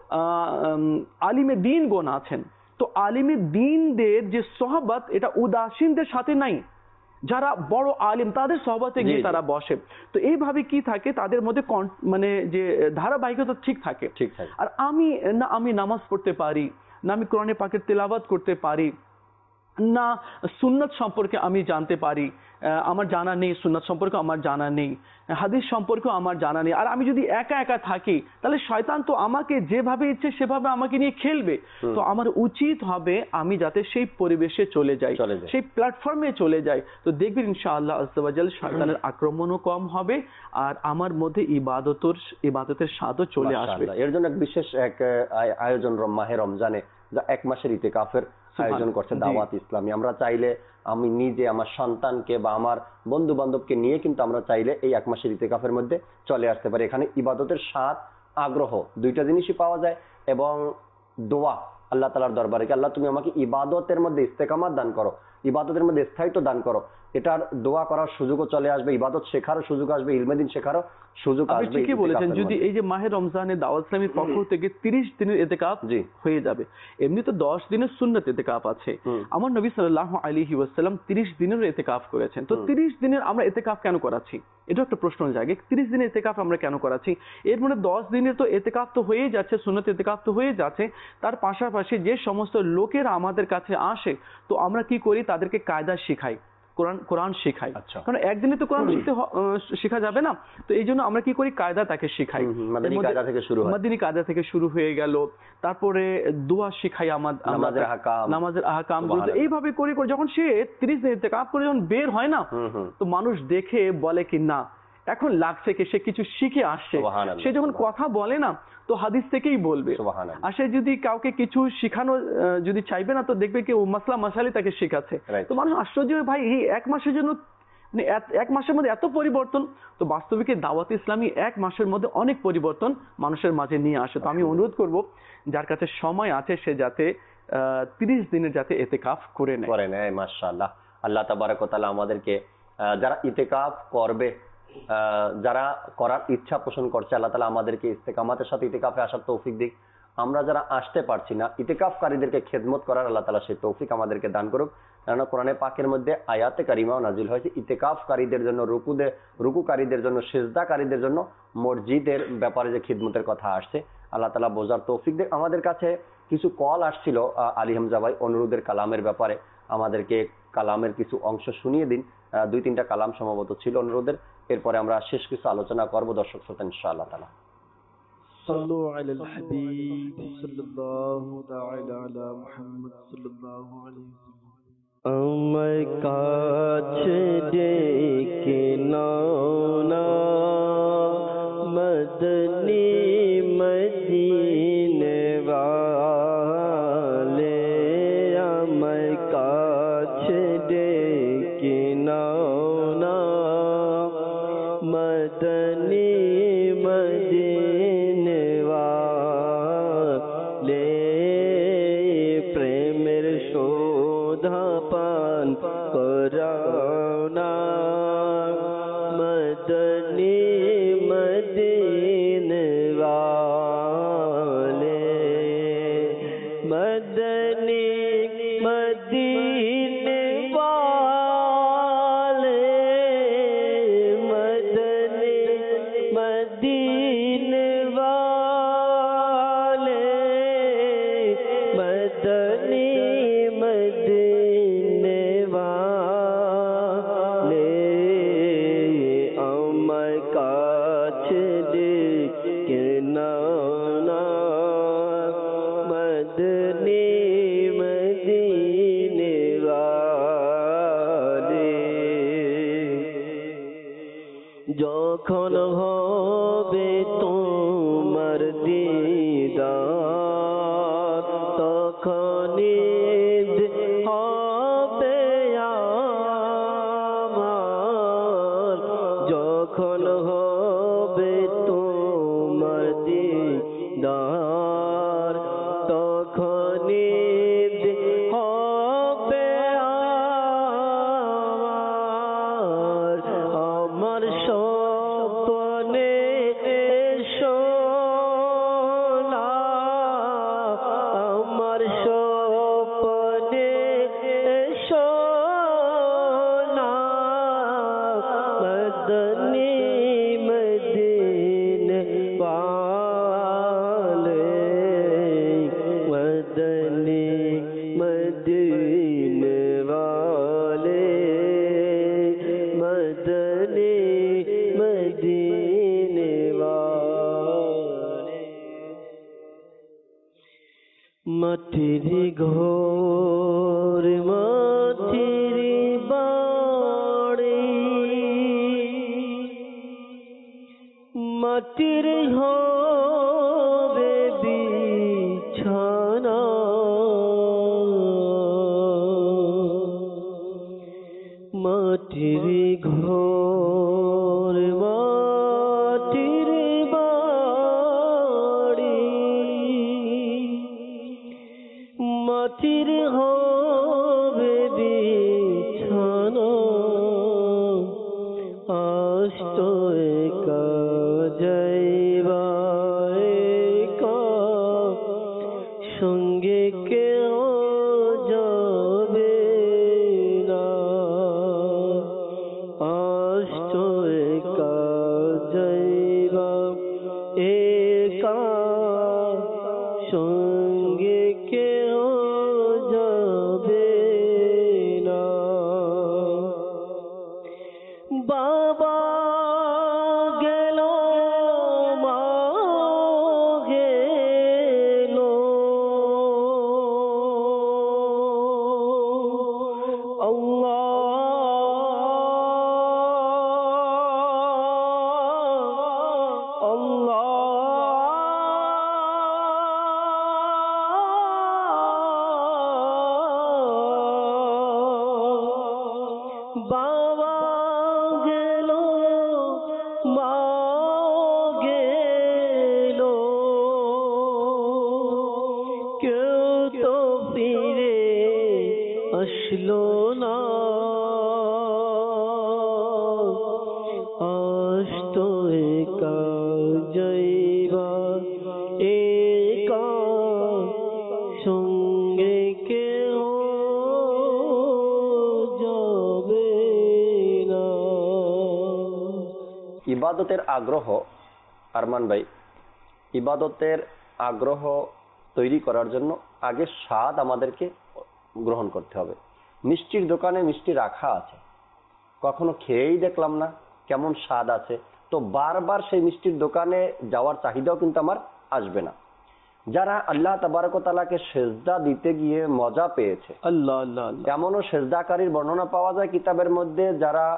আলিমে দ্বীন গণ আছেন, তো আলিমে দ্বীনদের যে সোহবত, এটা উদাসীনদের সাথে নাই, যারা বড় আলিম তাদের সোহবতে গিয়ে তারা বসে। তো এইভাবে কি থাকে, তাদের মধ্যে মানে যে ধারাবাহিকতা ঠিক থাকে। আর আমি নামাজ পড়তে পারি, না আমি কোরআনে পাকের তেলাওয়াত করতে পারি, না সুন্নাত সম্পর্কে আমি জানতে পারি, আমার জানা নেই, সুন্নাত সম্পর্কে আমার জানা নেই, হাদিস সম্পর্কে আমার জানা নেই, আর আমি যদি একা একা থাকি তাহলে শয়তান তো আমাকে যেভাবে ইচ্ছে সেভাবে আমাকে নিয়ে খেলবে। তো আমার উচিত হবে আমি যাতে সেই পরিবেশে চলে যাই, সেই প্ল্যাটফর্মে চলে যাই। তো দেখবেন ইনশাআল্লাহ আজ্জা ওয়া জাল শয়তানের আক্রমণও কম হবে আর আমার মধ্যে ইবাদতের স্বাদও চলে আসবে। এর জন্য এক বিশেষ আয়োজন মাহে রমজানে যা 1 মাসের ইতিকাফের আয়োজন করছে দাওয়াত ইসলামী। আমরা চাইলে আমি নিজে আমার সন্তানকে বা আমার বন্ধু বান্ধবকে নিয়ে কিন্তু আমরা চাইলে এই 1 মাসের ইতিকাফের মধ্যে চলে আসতে পারি। এখানে ইবাদতের স্বাদ, আগ্রহ দুইটা জিনিসই পাওয়া যায় এবং দোয়া আল্লাহ তাআলার দরবারে কি আল্লাহ তুমি আমাকে ইবাদতের মধ্যে ইস্তেকামাত দান করো, ইবাদতের মধ্যে স্থায়িত্ব দান করো। এটার দোয়া করার সুযোগও চলে আসবে, ইবাদত শেখারও সুযোগ আসবে, ইলমেদিন শেখারও সুযোগ আসবে। আপনি ঠিকই বলেছেন, যদি এই যে মাহে রমজানে দাওয়াত ইসলামীর পক্ষ থেকে 30 দিনের ইতিকাফ হয়ে যাবে, এমনি তো 10 দিনের সুন্নাত ইতিকাফ আছে। আমার নবী সাল্লাল্লাহু আলাইহি ওয়াসাল্লাম 30 দিনের ইতিকাফ করেছেন। তো 30 দিনের আমরা ইতিকাফ কেন করাচ্ছি, এটা একটা প্রশ্ন জাগে। 30 দিনের ইতিকাফ আমরা কেন করাচ্ছি? এর মানে 10 দিনের তো ইতিকাফ তো হয়েই যাচ্ছে, সুন্নাত ইতিকাফ তো হয়ে যাচ্ছে, তার পাশাপাশি যে সমস্ত লোকেরা আমাদের কাছে আসে তো আমরা কি করি, তাদেরকে কায়দা শিখাই, কোরআন শেখাই। কারণ একদিনে তো কোরআন শেখা যাবে না, তো এই জন্য আমরা কি করি, কায়দা তাকে শিখাই। মাদানী কায়দা থেকে শুরু হয়ে গেল, তারপরে দোয়া শিখাই, নামাজের আহকাম, এইভাবে করে যখন সে 30 দিন ইতিকাফ করে যখন বের হয় না, তো মানুষ দেখে বলে কি না এখন লাগছে কি সে কিছু শিখে আসছে। সে যখন কথা বলে না তো হাদিস থেকেই বলবে, আর সে যদি কাউকে কিছু শিখানো যদি চাইবে না তো দেখবে কি ও মাসলা মাসালি তাকে শেখাচ্ছে। তো মানুষ আশ্চর্য হয়, ভাই এই 1 মাসের জন্য, 1 মাসের মধ্যে এত পরিবর্তন। তো বাস্তবিক দাওয়াত ইসলামী 1 মাসের মধ্যে অনেক পরিবর্তন মানুষের মাঝে নিয়ে আসে। তো আমি অনুরোধ করব যার কাছে সময় আছে সে যাতে 30 দিনের যাতে ইতিকাফ করে নেয়। মাশাআল্লাহ, আল্লাহ তাবারক ওয়া তাআলা আমাদেরকে যারা ইতিকাফ করবে, যারা করার ইচ্ছা পোষণ করছে, আল্লাহ তাআলা আমাদেরকে ইস্তেকামাতের সাথে ইতিকাফে আসার তৌফিক দিক। আমরা যারা আসতে পারছি না, ইতিকাফকারীদেরকে খেদমত করার আল্লাহ তাআলা সেই তৌফিক আমাদেরকে দান করুক। কেননা কোরআনে পাকের মধ্যে আয়াতে কারিমাও নাজিল হয়েছে ইতিকাফকারীদের জন্য, রুকুকারীদের জন্য, সিজদাকারীদের জন্য মসজিদের ব্যাপারে যে খিদমতের কথা আসছে, আল্লাহ তাআলা বোঝার তৌফিক দিক। আমাদের কাছে কিছু কল আসছিল আলী হামজা ভাই অনুরোধের কালামের ব্যাপারে, আমাদেরকে কালামের কিছু অংশ শুনিয়ে দিন। 2-3টা কালাম সম্ভবত ছিল অনুরোধের, এরপরে আমরা শেষ কিছু আলোচনা করব দর্শক শ্রোতা ইনশাআল্লাহ তাআলা। সাল্লু আলাল হাবিব সাল্লাল্লাহু তাআলা আলা মুহাম্মদ সাল্লাল্লাহু আলাইহি ওয়াসাল্লাম। আমার কাছে ডেকে নাও না মদনী মদিনে ওয়ালে, আমার কাছে ডেকে নাও না মদনী মদিনে ওয়ালে, প্রেমের শোধা পান করাও না মদনী মদিনে ওয়ালে, মদনী মদিনে ওয়ালে, মদনী মদিনে ওয়ালে, মদনী মদিনে ওয়ালে, আমার কাছে ডেকে নাও না মদনী মদিনে ওয়ালে, যখন হবে তোমার দিদার তখনই হবে আমার, যখন হবে তোমার দিদার তখনই হবে আমার, আমার স্বপ্নে এসো না, আমার স্বপ্নে এসো না মদনী মদিনে ওয়ালে, মদনী मदीने वाले माटिर घोर माटिर बाड़ी माटिर হবে বিছানা মাটির ঘর মাটির বাড়ি মাটির হবে বিছানা আষ্ট একা যাইবা একা সঙ্গে কেউ যাবে না আষ্ট একা যাইবা একা সঙ্গে কেউ যাবে না বাবা গেল মা গেল বাবা গেল মা গেল কেউ তো ফিরে আসলো না আষ্ট একা যাইবা একা সঙ্গে কেউ যাবে না। ইবাদতের আগ্রহ, আরমান ভাই, ইবাদতের আগ্রহ তৈরি করার জন্য আগে স্বাদ আমাদেরকে গ্রহণ করতে হবে। মিষ্টির দোকানে মিষ্টি রাখা আছে, কখনো খেয়েই দেখলাম না কেমন স্বাদ আছে, তো বারবার সেই মিষ্টির দোকানে যাওয়ার চাহিদাও কিন্তু আমার আসবে না। যারা আল্লাহ তাবারক ওয়া তাআলাকে সেজদা দিতে গিয়ে মজা পেয়েছে, আল্লাহ আল্লাহ আল্লাহ, এমনও সেজদাকারীর বর্ণনা পাওয়া যায় কিতাবের মধ্যে, যারা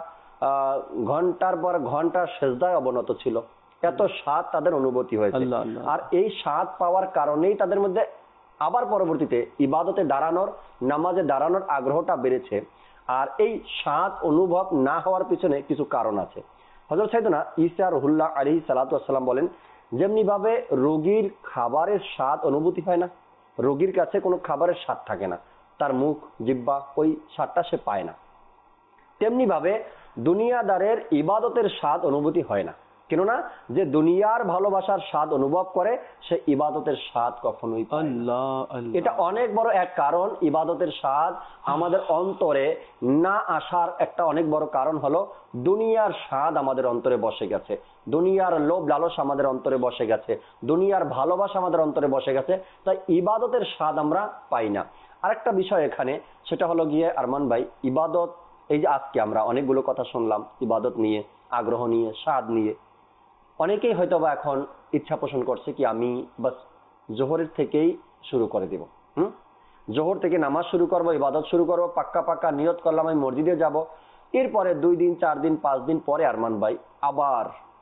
ঘন্টার পর ঘন্টা সেজদায় অবনত ছিল, এত স্বাদ তাদের অনুভূতি হয়েছে। আল্লাহ আল্লাহ। আর এই স্বাদ পাওয়ার কারণেই তাদের মধ্যে আবার পরবর্তীতে ইবাদতে দাঁড়ানোর, নামাজে দাঁড়ানোর আগ্রহটা বেড়েছে। আর এই স্বাদ অনুভব না হওয়ার পিছনে কিছু কারণ আছে। হযরত সাইয়েদনা ঈসা রুহুল্লাহ আলাইহিস সালাতু ওয়াস সালাম বলেন, যেমনি ভাবে রোগীর খাবারের স্বাদ অনুভূতি হয় না, রোগীর কাছে কোনো খাবারের স্বাদ থাকে না, তার মুখ জিহ্বা ওই স্বাদটা সে পায় না, তেমনি ভাবে দুনিয়াদারের ইবাদতের স্বাদ অনুভূতি হয় না। কেননা যে দুনিয়ার ভালোবাসার স্বাদ অনুভব করে সে ইবাদতের স্বাদ কখনোই পায় না। আল্লাহ আল্লাহ, এটা অনেক বড় এক কারণ। ইবাদতের স্বাদ আমাদের অন্তরে না আসার একটা অনেক বড় কারণ হলো দুনিয়ার স্বাদ আমাদের অন্তরে বসে গেছে, দুনিয়ার লোভ লালস আমাদের অন্তরে বসে গেছে, দুনিয়ার ভালোবাসা আমাদের অন্তরে বসে গেছে, তাই ইবাদতের স্বাদ আমরা পাই না। আরেকটা বিষয় এখানে, সেটা হলো গিয়ে আরমান ভাই, ইবাদত, এই যে আজকে আমরা অনেকগুলো কথা শুনলাম ইবাদত নিয়ে, আগ্রহ নিয়ে, স্বাদ নিয়ে, অনেকেই হয়তো বা এখন ইচ্ছা পোষণ করছে কি আমি বাস জোহরের থেকেই শুরু করে দিব, জোহর থেকে নামাজ শুরু করব, ইবাদত শুরু করব, পাক্কা পাক্কা নিয়ত করলাম আমি মসজিদে যাব, এরপরে 2 দিন 4 দিন 5 দিন পরে আরমান ভাই আবার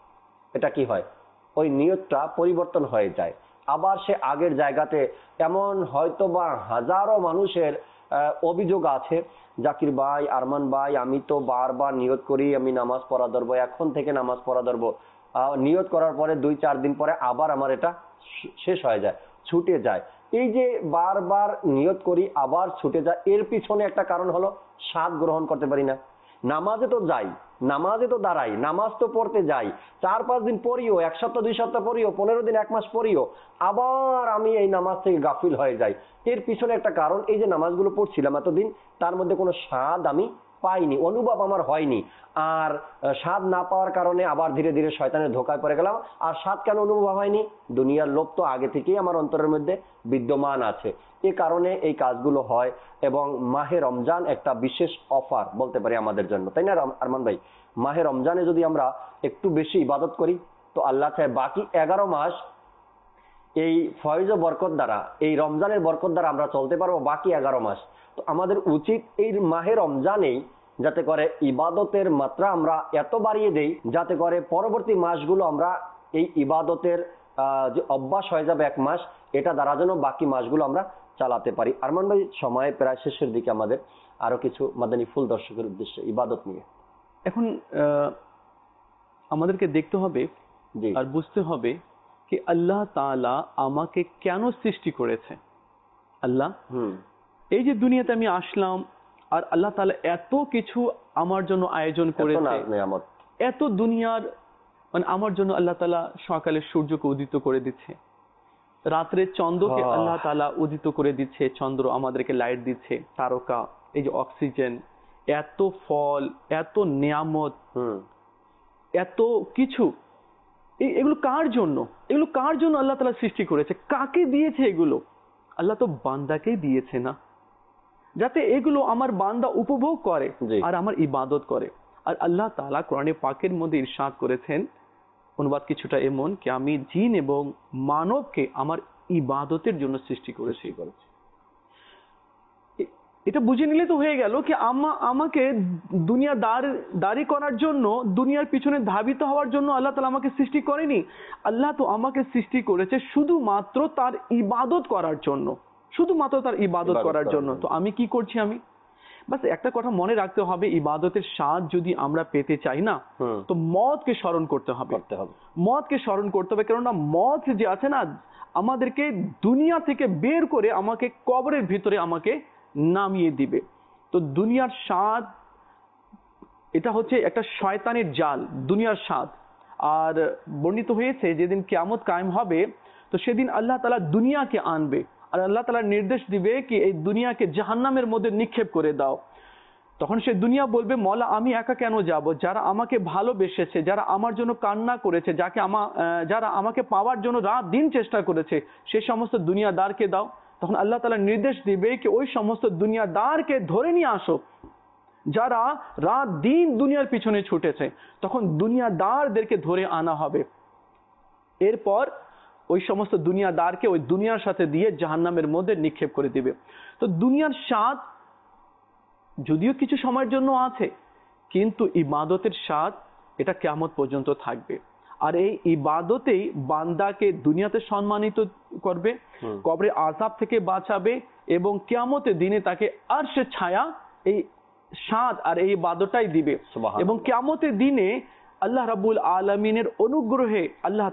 এটা কি হয়, ওই নিয়তটা পরিবর্তন হয়ে যায়, আবার সে আগের জায়গাতে। এমন হয়তো বা হাজারো মানুষের অভিযোগ আছে, জাকির ভাই, আরমান ভাই, আমি তো বারবার নিয়ত করি আমি নামাজ পড়া ধরবো, এখন থেকে নামাজ পড়া ধরবো, নিয়ত করার পরে 2-4 দিন পরে আবার আমার এটা শেষ হয়ে যায়, ছুটে যায়। এই যে বারবার নিয়ত করি আবার ছুটে যায়, এর পিছনে একটা কারণ হলো স্বাদ গ্রহণ করতে পারি না। নামাজে তো যাই, নামাজে তো দাঁড়াই, নামাজ তো পড়তে যাই, 4-5 দিন পড়িও, 1 সপ্তাহ 2 সপ্তাহ পড়িও, 15 দিন 1 মাস পড়িও, আবার আমি এই নামাজ থেকে গাফিল হয়ে যাই। এর পিছনে একটা কারণ, এই যে নামাজগুলো পড়ছিলাম এতদিন, তার মধ্যে কোনো স্বাদ আমি পাইনি, অনুভব আমার হয়নি। আর স্বাদ না পাওয়ার কারণে আবার ধীরে ধীরে শয়তানের ধোকায় পড়ে গেলাম। আর স্বাদ কেন অনুভব হয়নি? দুনিয়ার লোভ তো আগে থেকেই আমার অন্তরের মধ্যে বিদ্যমান আছে। এ কারণে এই কাজগুলো হয়, এবং মাহে রমজান একটা বিশেষ অফার বলতে পারি আমাদের জন্য, তাই না আরমান ভাই? মাহে রমজানে যদি আমরা একটু বেশি ইবাদত করি তো আল্লাহ চায় বাকি 11 মাস এই ফয়েজ ও বরকত দ্বারা, এই রমজানের বরকত দ্বারা আমরা চলতে পারবো বাকি 11 মাস। তো আমাদের উচিত এই মাহে রমজানেই যাতে করে ইবাদতের মাত্রা আমরা এত বাড়িয়ে দেই যাতে করে পরবর্তী মাসগুলো আমরা এই ইবাদতের যে অভ্যাস হয়ে যাবে 1 মাস, এটা দ্বারা যেন বাকি মাসগুলো আমরা চালাতে পারি। আরমান ভাই, সময় প্রায় শেষের দিকে, আমাদের আরো কিছু মাদানী ফুল দর্শকের উদ্দেশ্যে ইবাদত নিয়ে এখন আমাদেরকে দেখতে হবে আর বুঝতে হবে কি আল্লাহ তাআলা আমাকে কেন সৃষ্টি করেছে। আল্লাহ এই যে দুনিয়াতে আমি আসলাম, আর আল্লাহ তাআলা এত কিছু আমার জন্য আয়োজন করেছে, এত দুনিয়ার মানে আমার জন্য আল্লাহ তাআলা সকালে সূর্যকে উদিত করে দিচ্ছে, রাত্রে চন্দ্রকে আল্লাহ তাআলা উদিত করে দিচ্ছে, চন্দ্র আমাদেরকে লাইট দিচ্ছে, তারকা, এই যে অক্সিজেন, এত ফল, এত নিয়ামত, এত কিছু, এগুলো কার জন্য? এগুলো কার জন্য আল্লাহ তাআলা সৃষ্টি করেছে? কাকে দিয়েছে এগুলো? আল্লাহ তো বান্দাকেই দিয়েছে না, যাতে এগুলো আমার বান্দা উপভোগ করে আর আমার ইবাদত করে। আর আল্লাহ তাআলা কোরআনে পাকের মধ্যে ইরশাদ করেছেন, অনুবাদ কিছুটা এমন কি আমি জিন এবং মানবকে আমার ইবাদতের জন্য সৃষ্টি করেছি। এটা বুঝে নিলে তো হয়ে গেল কি আমাকে দুনিয়া দাঁড়ি করার জন্য, দুনিয়ার পিছনে ধাবিত হওয়ার জন্য আল্লাহ তাআলা আমাকে সৃষ্টি করেনি। আল্লাহ তো আমাকে সৃষ্টি করেছে শুধুমাত্র তার ইবাদত করার জন্য, শুধুমাত্র তার ইবাদত করার জন্য। তো আমি কি করছি? আমি বাস একটা কথা মনে রাখতে হবে, ইবাদতের স্বাদ যদি আমরা পেতে চাই না, তো মওতকে স্মরণ করতে হবে, মওতকে স্মরণ করতে হবে। কেননা মওত যে আছে না, আমাদেরকে দুনিয়া থেকে বের করে আমাকে কবরের ভিতরে আমাকে নামিয়ে দিবে। তো দুনিয়ার স্বাদ এটা হচ্ছে একটা শয়তানের জাল, দুনিয়ার স্বাদ। আর বর্ণিত হয়েছে যেদিন কিয়ামত কায়েম হবে, তো সেদিন আল্লাহ তাআলা দুনিয়াকে আনবে, আর আল্লাহ তাআলা নির্দেশ দিবে কি এই দুনিয়াকে জাহান্নামের মধ্যে নিক্ষেপ করে দাও। তখন সে দুনিয়া বলবে, মওলা আমি একা কেন যাব? যারা আমাকে ভালোবেসেছে, যারা আমার জন্য কান্না করেছে, যারা আমাকে পাওয়ার জন্য রাত দিন চেষ্টা করেছে, সে সমস্ত দুনিয়াদারকে দাও। তখন আল্লাহ তাআলা নির্দেশ দিবে কি ওই সমস্ত দুনিয়াদারকে ধরে নিয়ে আসো যারা রাত দিন দুনিয়ার পিছনে ছুটেছে। তখন দুনিয়াদারদেরকে ধরে আনা হবে, এরপর ওই সমস্ত দুনিয়াদারকে ওই দুনিয়ার সাথে দিয়ে জাহান্নামের মধ্যে নিক্ষেপ করে দিবে। তো দুনিয়ার স্বাদ যদিও কিছু সময়ের জন্য আছে, কিন্তু ইবাদতের স্বাদ এটা কিয়ামত পর্যন্ত থাকবে। আর এই ইবাদতেই বান্দাকে দুনিয়াতে সম্মানিত করবে, কবরে আযাব থেকে বাঁচাবে, এবং কিয়ামতের দিনে তাকে আরশের ছায়া, এই স্বাদ আর এই ইবাদতটাই দিবে। এবং কিয়ামতের দিনে আল্লাহ রাব্বুল আলামিনের অনুগ্রহে আল্লাহ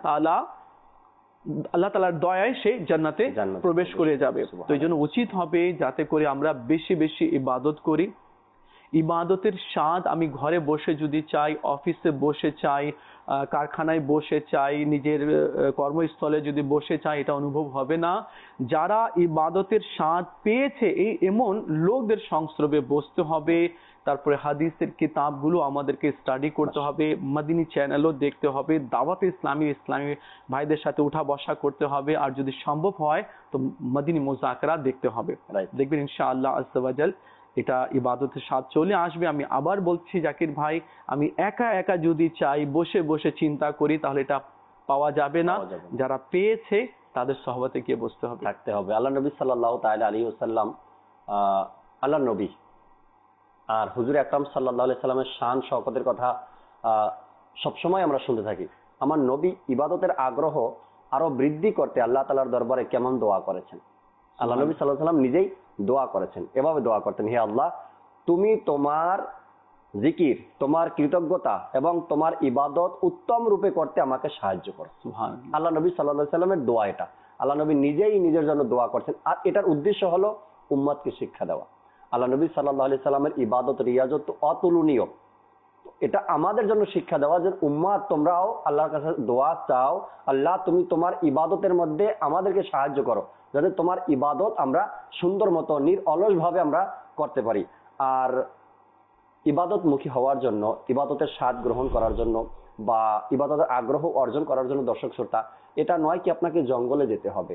তাআলার দয়ায় সে জান্নাতে প্রবেশ করে যাবে। তো এই জন্য উচিত হবে যাতে করে আমরা বেশি বেশি ইবাদত করি। ইবাদতের স্বাদ আমি ঘরে বসে যদি চাই, অফিসে বসে চাই, কারখানায় বসে চাই, নিজের কর্মস্থলে যদি বসে চাই, এটা অনুভব হবে না। যারা ইবাদতের স্বাদ পেয়েছে এমন লোকদের সংস্রবে বসতে হবে। তারপরে হাদিসের কিতাবগুলো আমাদেরকে স্টাডি করতে হবে, মাদিনী চ্যানেলও দেখতে হবে, দাওয়াতে ইসলামী ভাইদের সাথে উঠা বসা করতে হবে, আর যদি সম্ভব হয় তো মাদিনী মুযাকারা দেখতে হবে। দেখবেন ইনশাআল্লাহ আযজা ওয়া জাল এটা ইবাদতের স্বাদ চলে আসবে। আমি আবার বলছি জাকির ভাই, আমি একা একা যদি চাই, বসে বসে চিন্তা করি, তাহলে এটা পাওয়া যাবে না। যারা পেয়েছে তাদের সহবতে গিয়ে বসতে হবে, থাকতে হবে। আল্লাহ নবী সাল্লাল্লাহু তাআলা আলাইহি ওয়াসাল্লাম, আল্লাহ নবী আর হুজুর আকরাম সাল্লাল্লাহু আলাইহি সাল্লামের শান শওকতের কথা সবসময় আমরা শুনতে থাকি। আমার নবী ইবাদতের আগ্রহ আরো বৃদ্ধি করতে আল্লাহ তাআলার দরবারে কেমন দোয়া করেছেন। আল্লাহ নবী সাল্লাল্লাহু আলাইহি সাল্লাম নিজেই দোয়া করেছেন, এভাবে দোয়া করতেন, হে আল্লাহ, তুমি তোমার জিকির, তোমার কৃতজ্ঞতা এবং তোমার ইবাদত উত্তম রূপে করতে আমাকে সাহায্য করো। আল্লাহ নবী সাল্লাল্লাহু আলাইহি সাল্লামের দোয়া এটা। আল্লাহ নবী নিজেই নিজের জন্য দোয়া করছেন, আর এটার উদ্দেশ্য হলো উম্মতকে শিক্ষা দেওয়া। আল্লাহ নবী সাল্লাল্লাহু আলাইহি সাল্লামের ইবাদত রিয়াজত অতুলনীয়। এটা আমাদের জন্য শিক্ষা দেওয়া যে উম্মত তোমরাও আল্লাহর কাছে দোয়া চাও, আল্লাহ তুমি তোমার ইবাদতের মধ্যে আমাদেরকে সাহায্য করো, যাতে তোমার ইবাদত আমরা সুন্দর মতো নিরলস ভাবে আমরা করতে পারি। আর ইবাদতমুখী হওয়ার জন্য, ইবাদতের স্বাদ গ্রহণ করার জন্য বা ইবাদতের আগ্রহ অর্জন করার জন্য দর্শক শ্রোতা, এটা নয় কি আপনাকে জঙ্গলে যেতে হবে,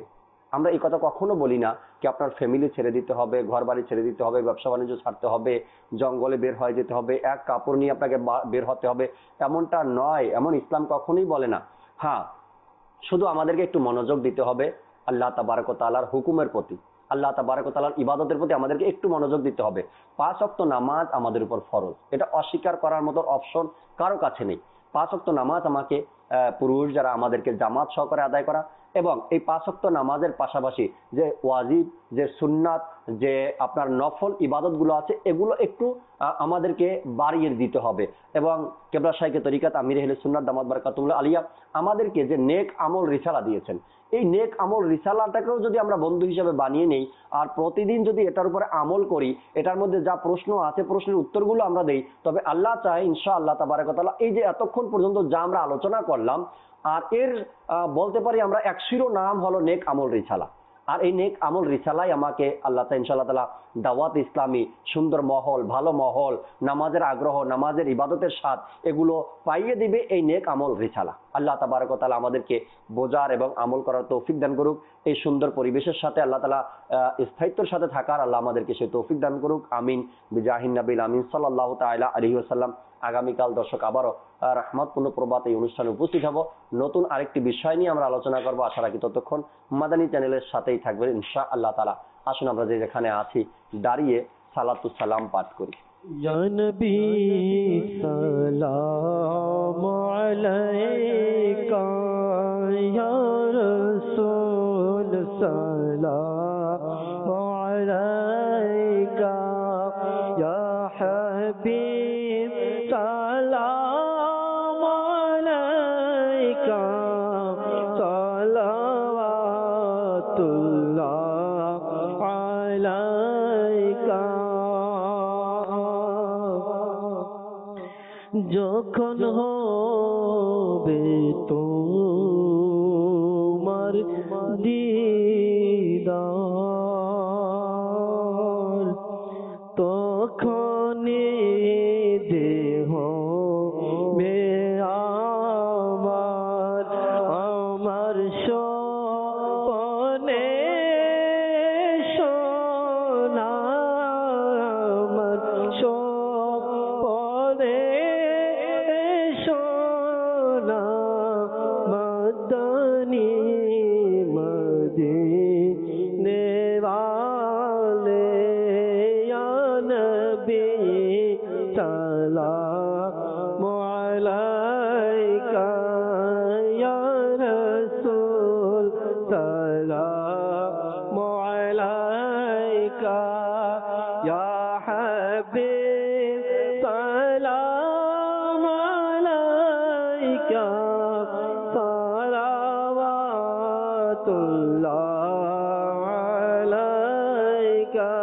আমরা এই কথা কখনো বলি না কি আপনার ফ্যামিলি ছেড়ে দিতে হবে, ঘর বাড়ি ছেড়ে দিতে হবে, ব্যবসা বাণিজ্য ছাড়তে হবে, জঙ্গলে বের হয়ে যেতে হবে, এক কাপড় নিয়ে আপনাকে বের হতে হবে, এমনটা নয়, এমন ইসলাম কখনোই বলে না। হ্যাঁ, শুধু আমাদেরকে একটু মনোযোগ দিতে হবে আল্লাহ তাবারক ওয়া তাআলার হুকুমের প্রতি, আল্লাহ তাবারক ওয়া তাআলার ইবাদতের প্রতি আমাদেরকে একটু মনোযোগ দিতে হবে। 5 ওয়াক্ত নামাজ আমাদের উপর ফরজ, এটা অস্বীকার করার মতো অপশন কারো কাছে নেই। 5 ওয়াক্ত নামাজ আমাকে পুরুষ যারা আমাদেরকে জামাত সহকারে আদায় করা, এবং এই 5 ওয়াক্ত নামাজের পাশাপাশি যে ওয়াজিব, যে সুন্নাত, যে আপনার নফল ইবাদতগুলো আছে এগুলো একটু আমাদেরকে বাড়িয়ে দিতে হবে। এবং কেবলা শাইখে তরিকাত আমির আহলে সুন্নাত দামাত বারাকাতুহুল্লাহ আলিয়া আমাদেরকে যে নেক আমল রিসালা দিয়েছেন, এই নেক আমল রিসালাটাকেও যদি আমরা বন্ধু হিসেবে বানিয়ে নেই আর প্রতিদিন যদি এটার উপরে আমল করি, এটার মধ্যে যা প্রশ্ন আছে প্রশ্নের উত্তরগুলো আমরা দেই, তবে আল্লাহ চায় ইনশাআল্লাহ তাবারক ওয়া তাআলা এই যে এতক্ষণ পর্যন্ত যা আমরা আলোচনা করলাম আর এর বলতে পারি আমরা এক শিরোনাম হলো নেক আমল রিসালা। আর এই নেক আমল রিসালাই আমাকে আল্লাহ ইনশাআল্লাহ তাআলা দাওয়াত ইসলামী, সুন্দর মহল, ভালো মহল, নামাজের আগ্রহ, নামাজের ইবাদতের স্বাদ এগুলো পাইয়ে দিবে এই নেক আমল রিসালা। আল্লাহ তাবারক ওয়া তাআলা আমাদেরকে বোঝার এবং আমল করার তৌফিক দান করুক। এই সুন্দর পরিবেশের সাথে আল্লাহ তাআলা স্থায়িত্বের সাথে থাকার আল্লাহ আমাদেরকে সেই তৌফিক দান করুক। আমিন বিজাহিন নবিল আমিন সাল্লাল্লাহু তাআলা আলাইহি ওয়াসাল্লাম। আগামীকাল দর্শক আবারও রহমতপূর্ণ প্রভাত এই অনুষ্ঠানে উপস্থিত হব, নতুন আরেকটি বিষয় নিয়ে আমরা আলোচনা করবো। আশা রাখি ততক্ষণ মাদানী চ্যানেলের সাথেই থাকবেন ইনশাআল্লাহ তাআলা। আসুন আমরা যেখানে আছি দাঁড়িয়ে সালাতু সালাম পাঠ করি। ইয়া নবী সালামু আলাইকা, ইয়া রাসূল সালামু আলাইকা, ইয়া হাবিব সালামু আলাইকা, সালাওয়াতুল্লাহ আলাইকা। যখন হবে তোমার দিদার, তখনই দেহ আমার আমার স্বপনে সোনা, আমার স্বপনে সোনা মদনী মদিনে वाले या नबी सलामु अलैका, या रसूल सलामु अलैका, या हबीब सलामु अलैका, सलावतुल्लाह अलैका।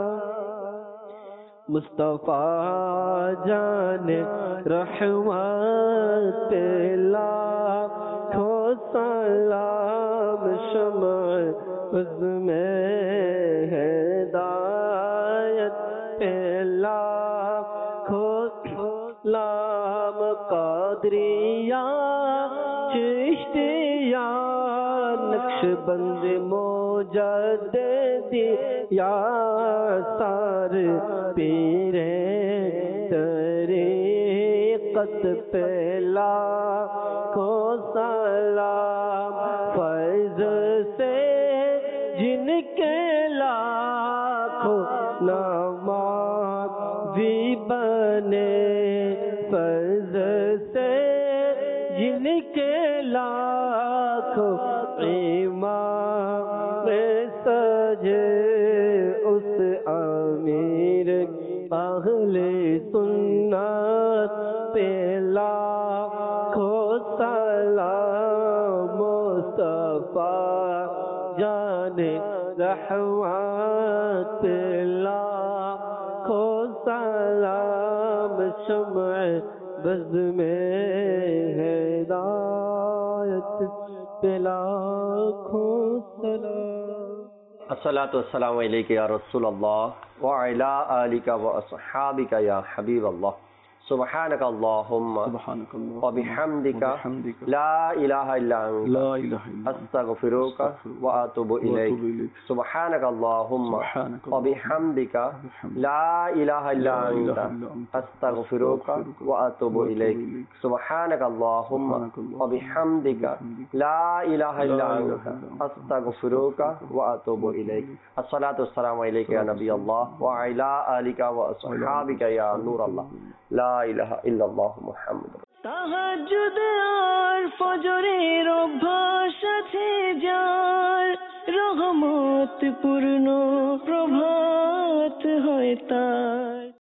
मुस्तफा जाने रहमत पे लाखों सलाम, शम्अ उज़्मे हिदायत पे लाखों सलाम। कादरिया चिश्तिया नक्शबंद मुजद्दिदी या सार पीरे तरीक़त पे लाखों सलाम। फैज़ से जिनके लाखों नमाज़ी बने, फैज़ से जिनके लाखों इमाम सजे, उस अमीर अहले सुन्नत पे लाखों सलाम। मुस्तफा जाने रहमत पे लाखों सलाम, शम्अ बज़्म में हिदायत पे लाखों सलाम। अस्सलातु वस्सलामु अलैका या रसूलल्लाह व अला आलिका व अस्हाबिका या हबीबल्लाह। سبحانك اللهم সুবহানাকাল্লাহ وبحمدك وبحمدك لا إله إلا أنت لا إله إلا أنت أستغفرك وأتوب إليك سبحانك اللهم سبحانك اللهم وبحمدك لا إله إلا أنت أستغفرك وأتوب إليك سبحانك اللهم وبحمدك لا إله إلا أنت أستغفرك وأتوب إليك الصلاة والسلام عليك يا نبي الله وعلى آلك وأصحابك يا نور الله لا إله إلا الله محمد তাহাজ্জুদ আর ফজরের অভ্যাস আছে যার, রহমত পূর্ণ প্রভাত হয় তার।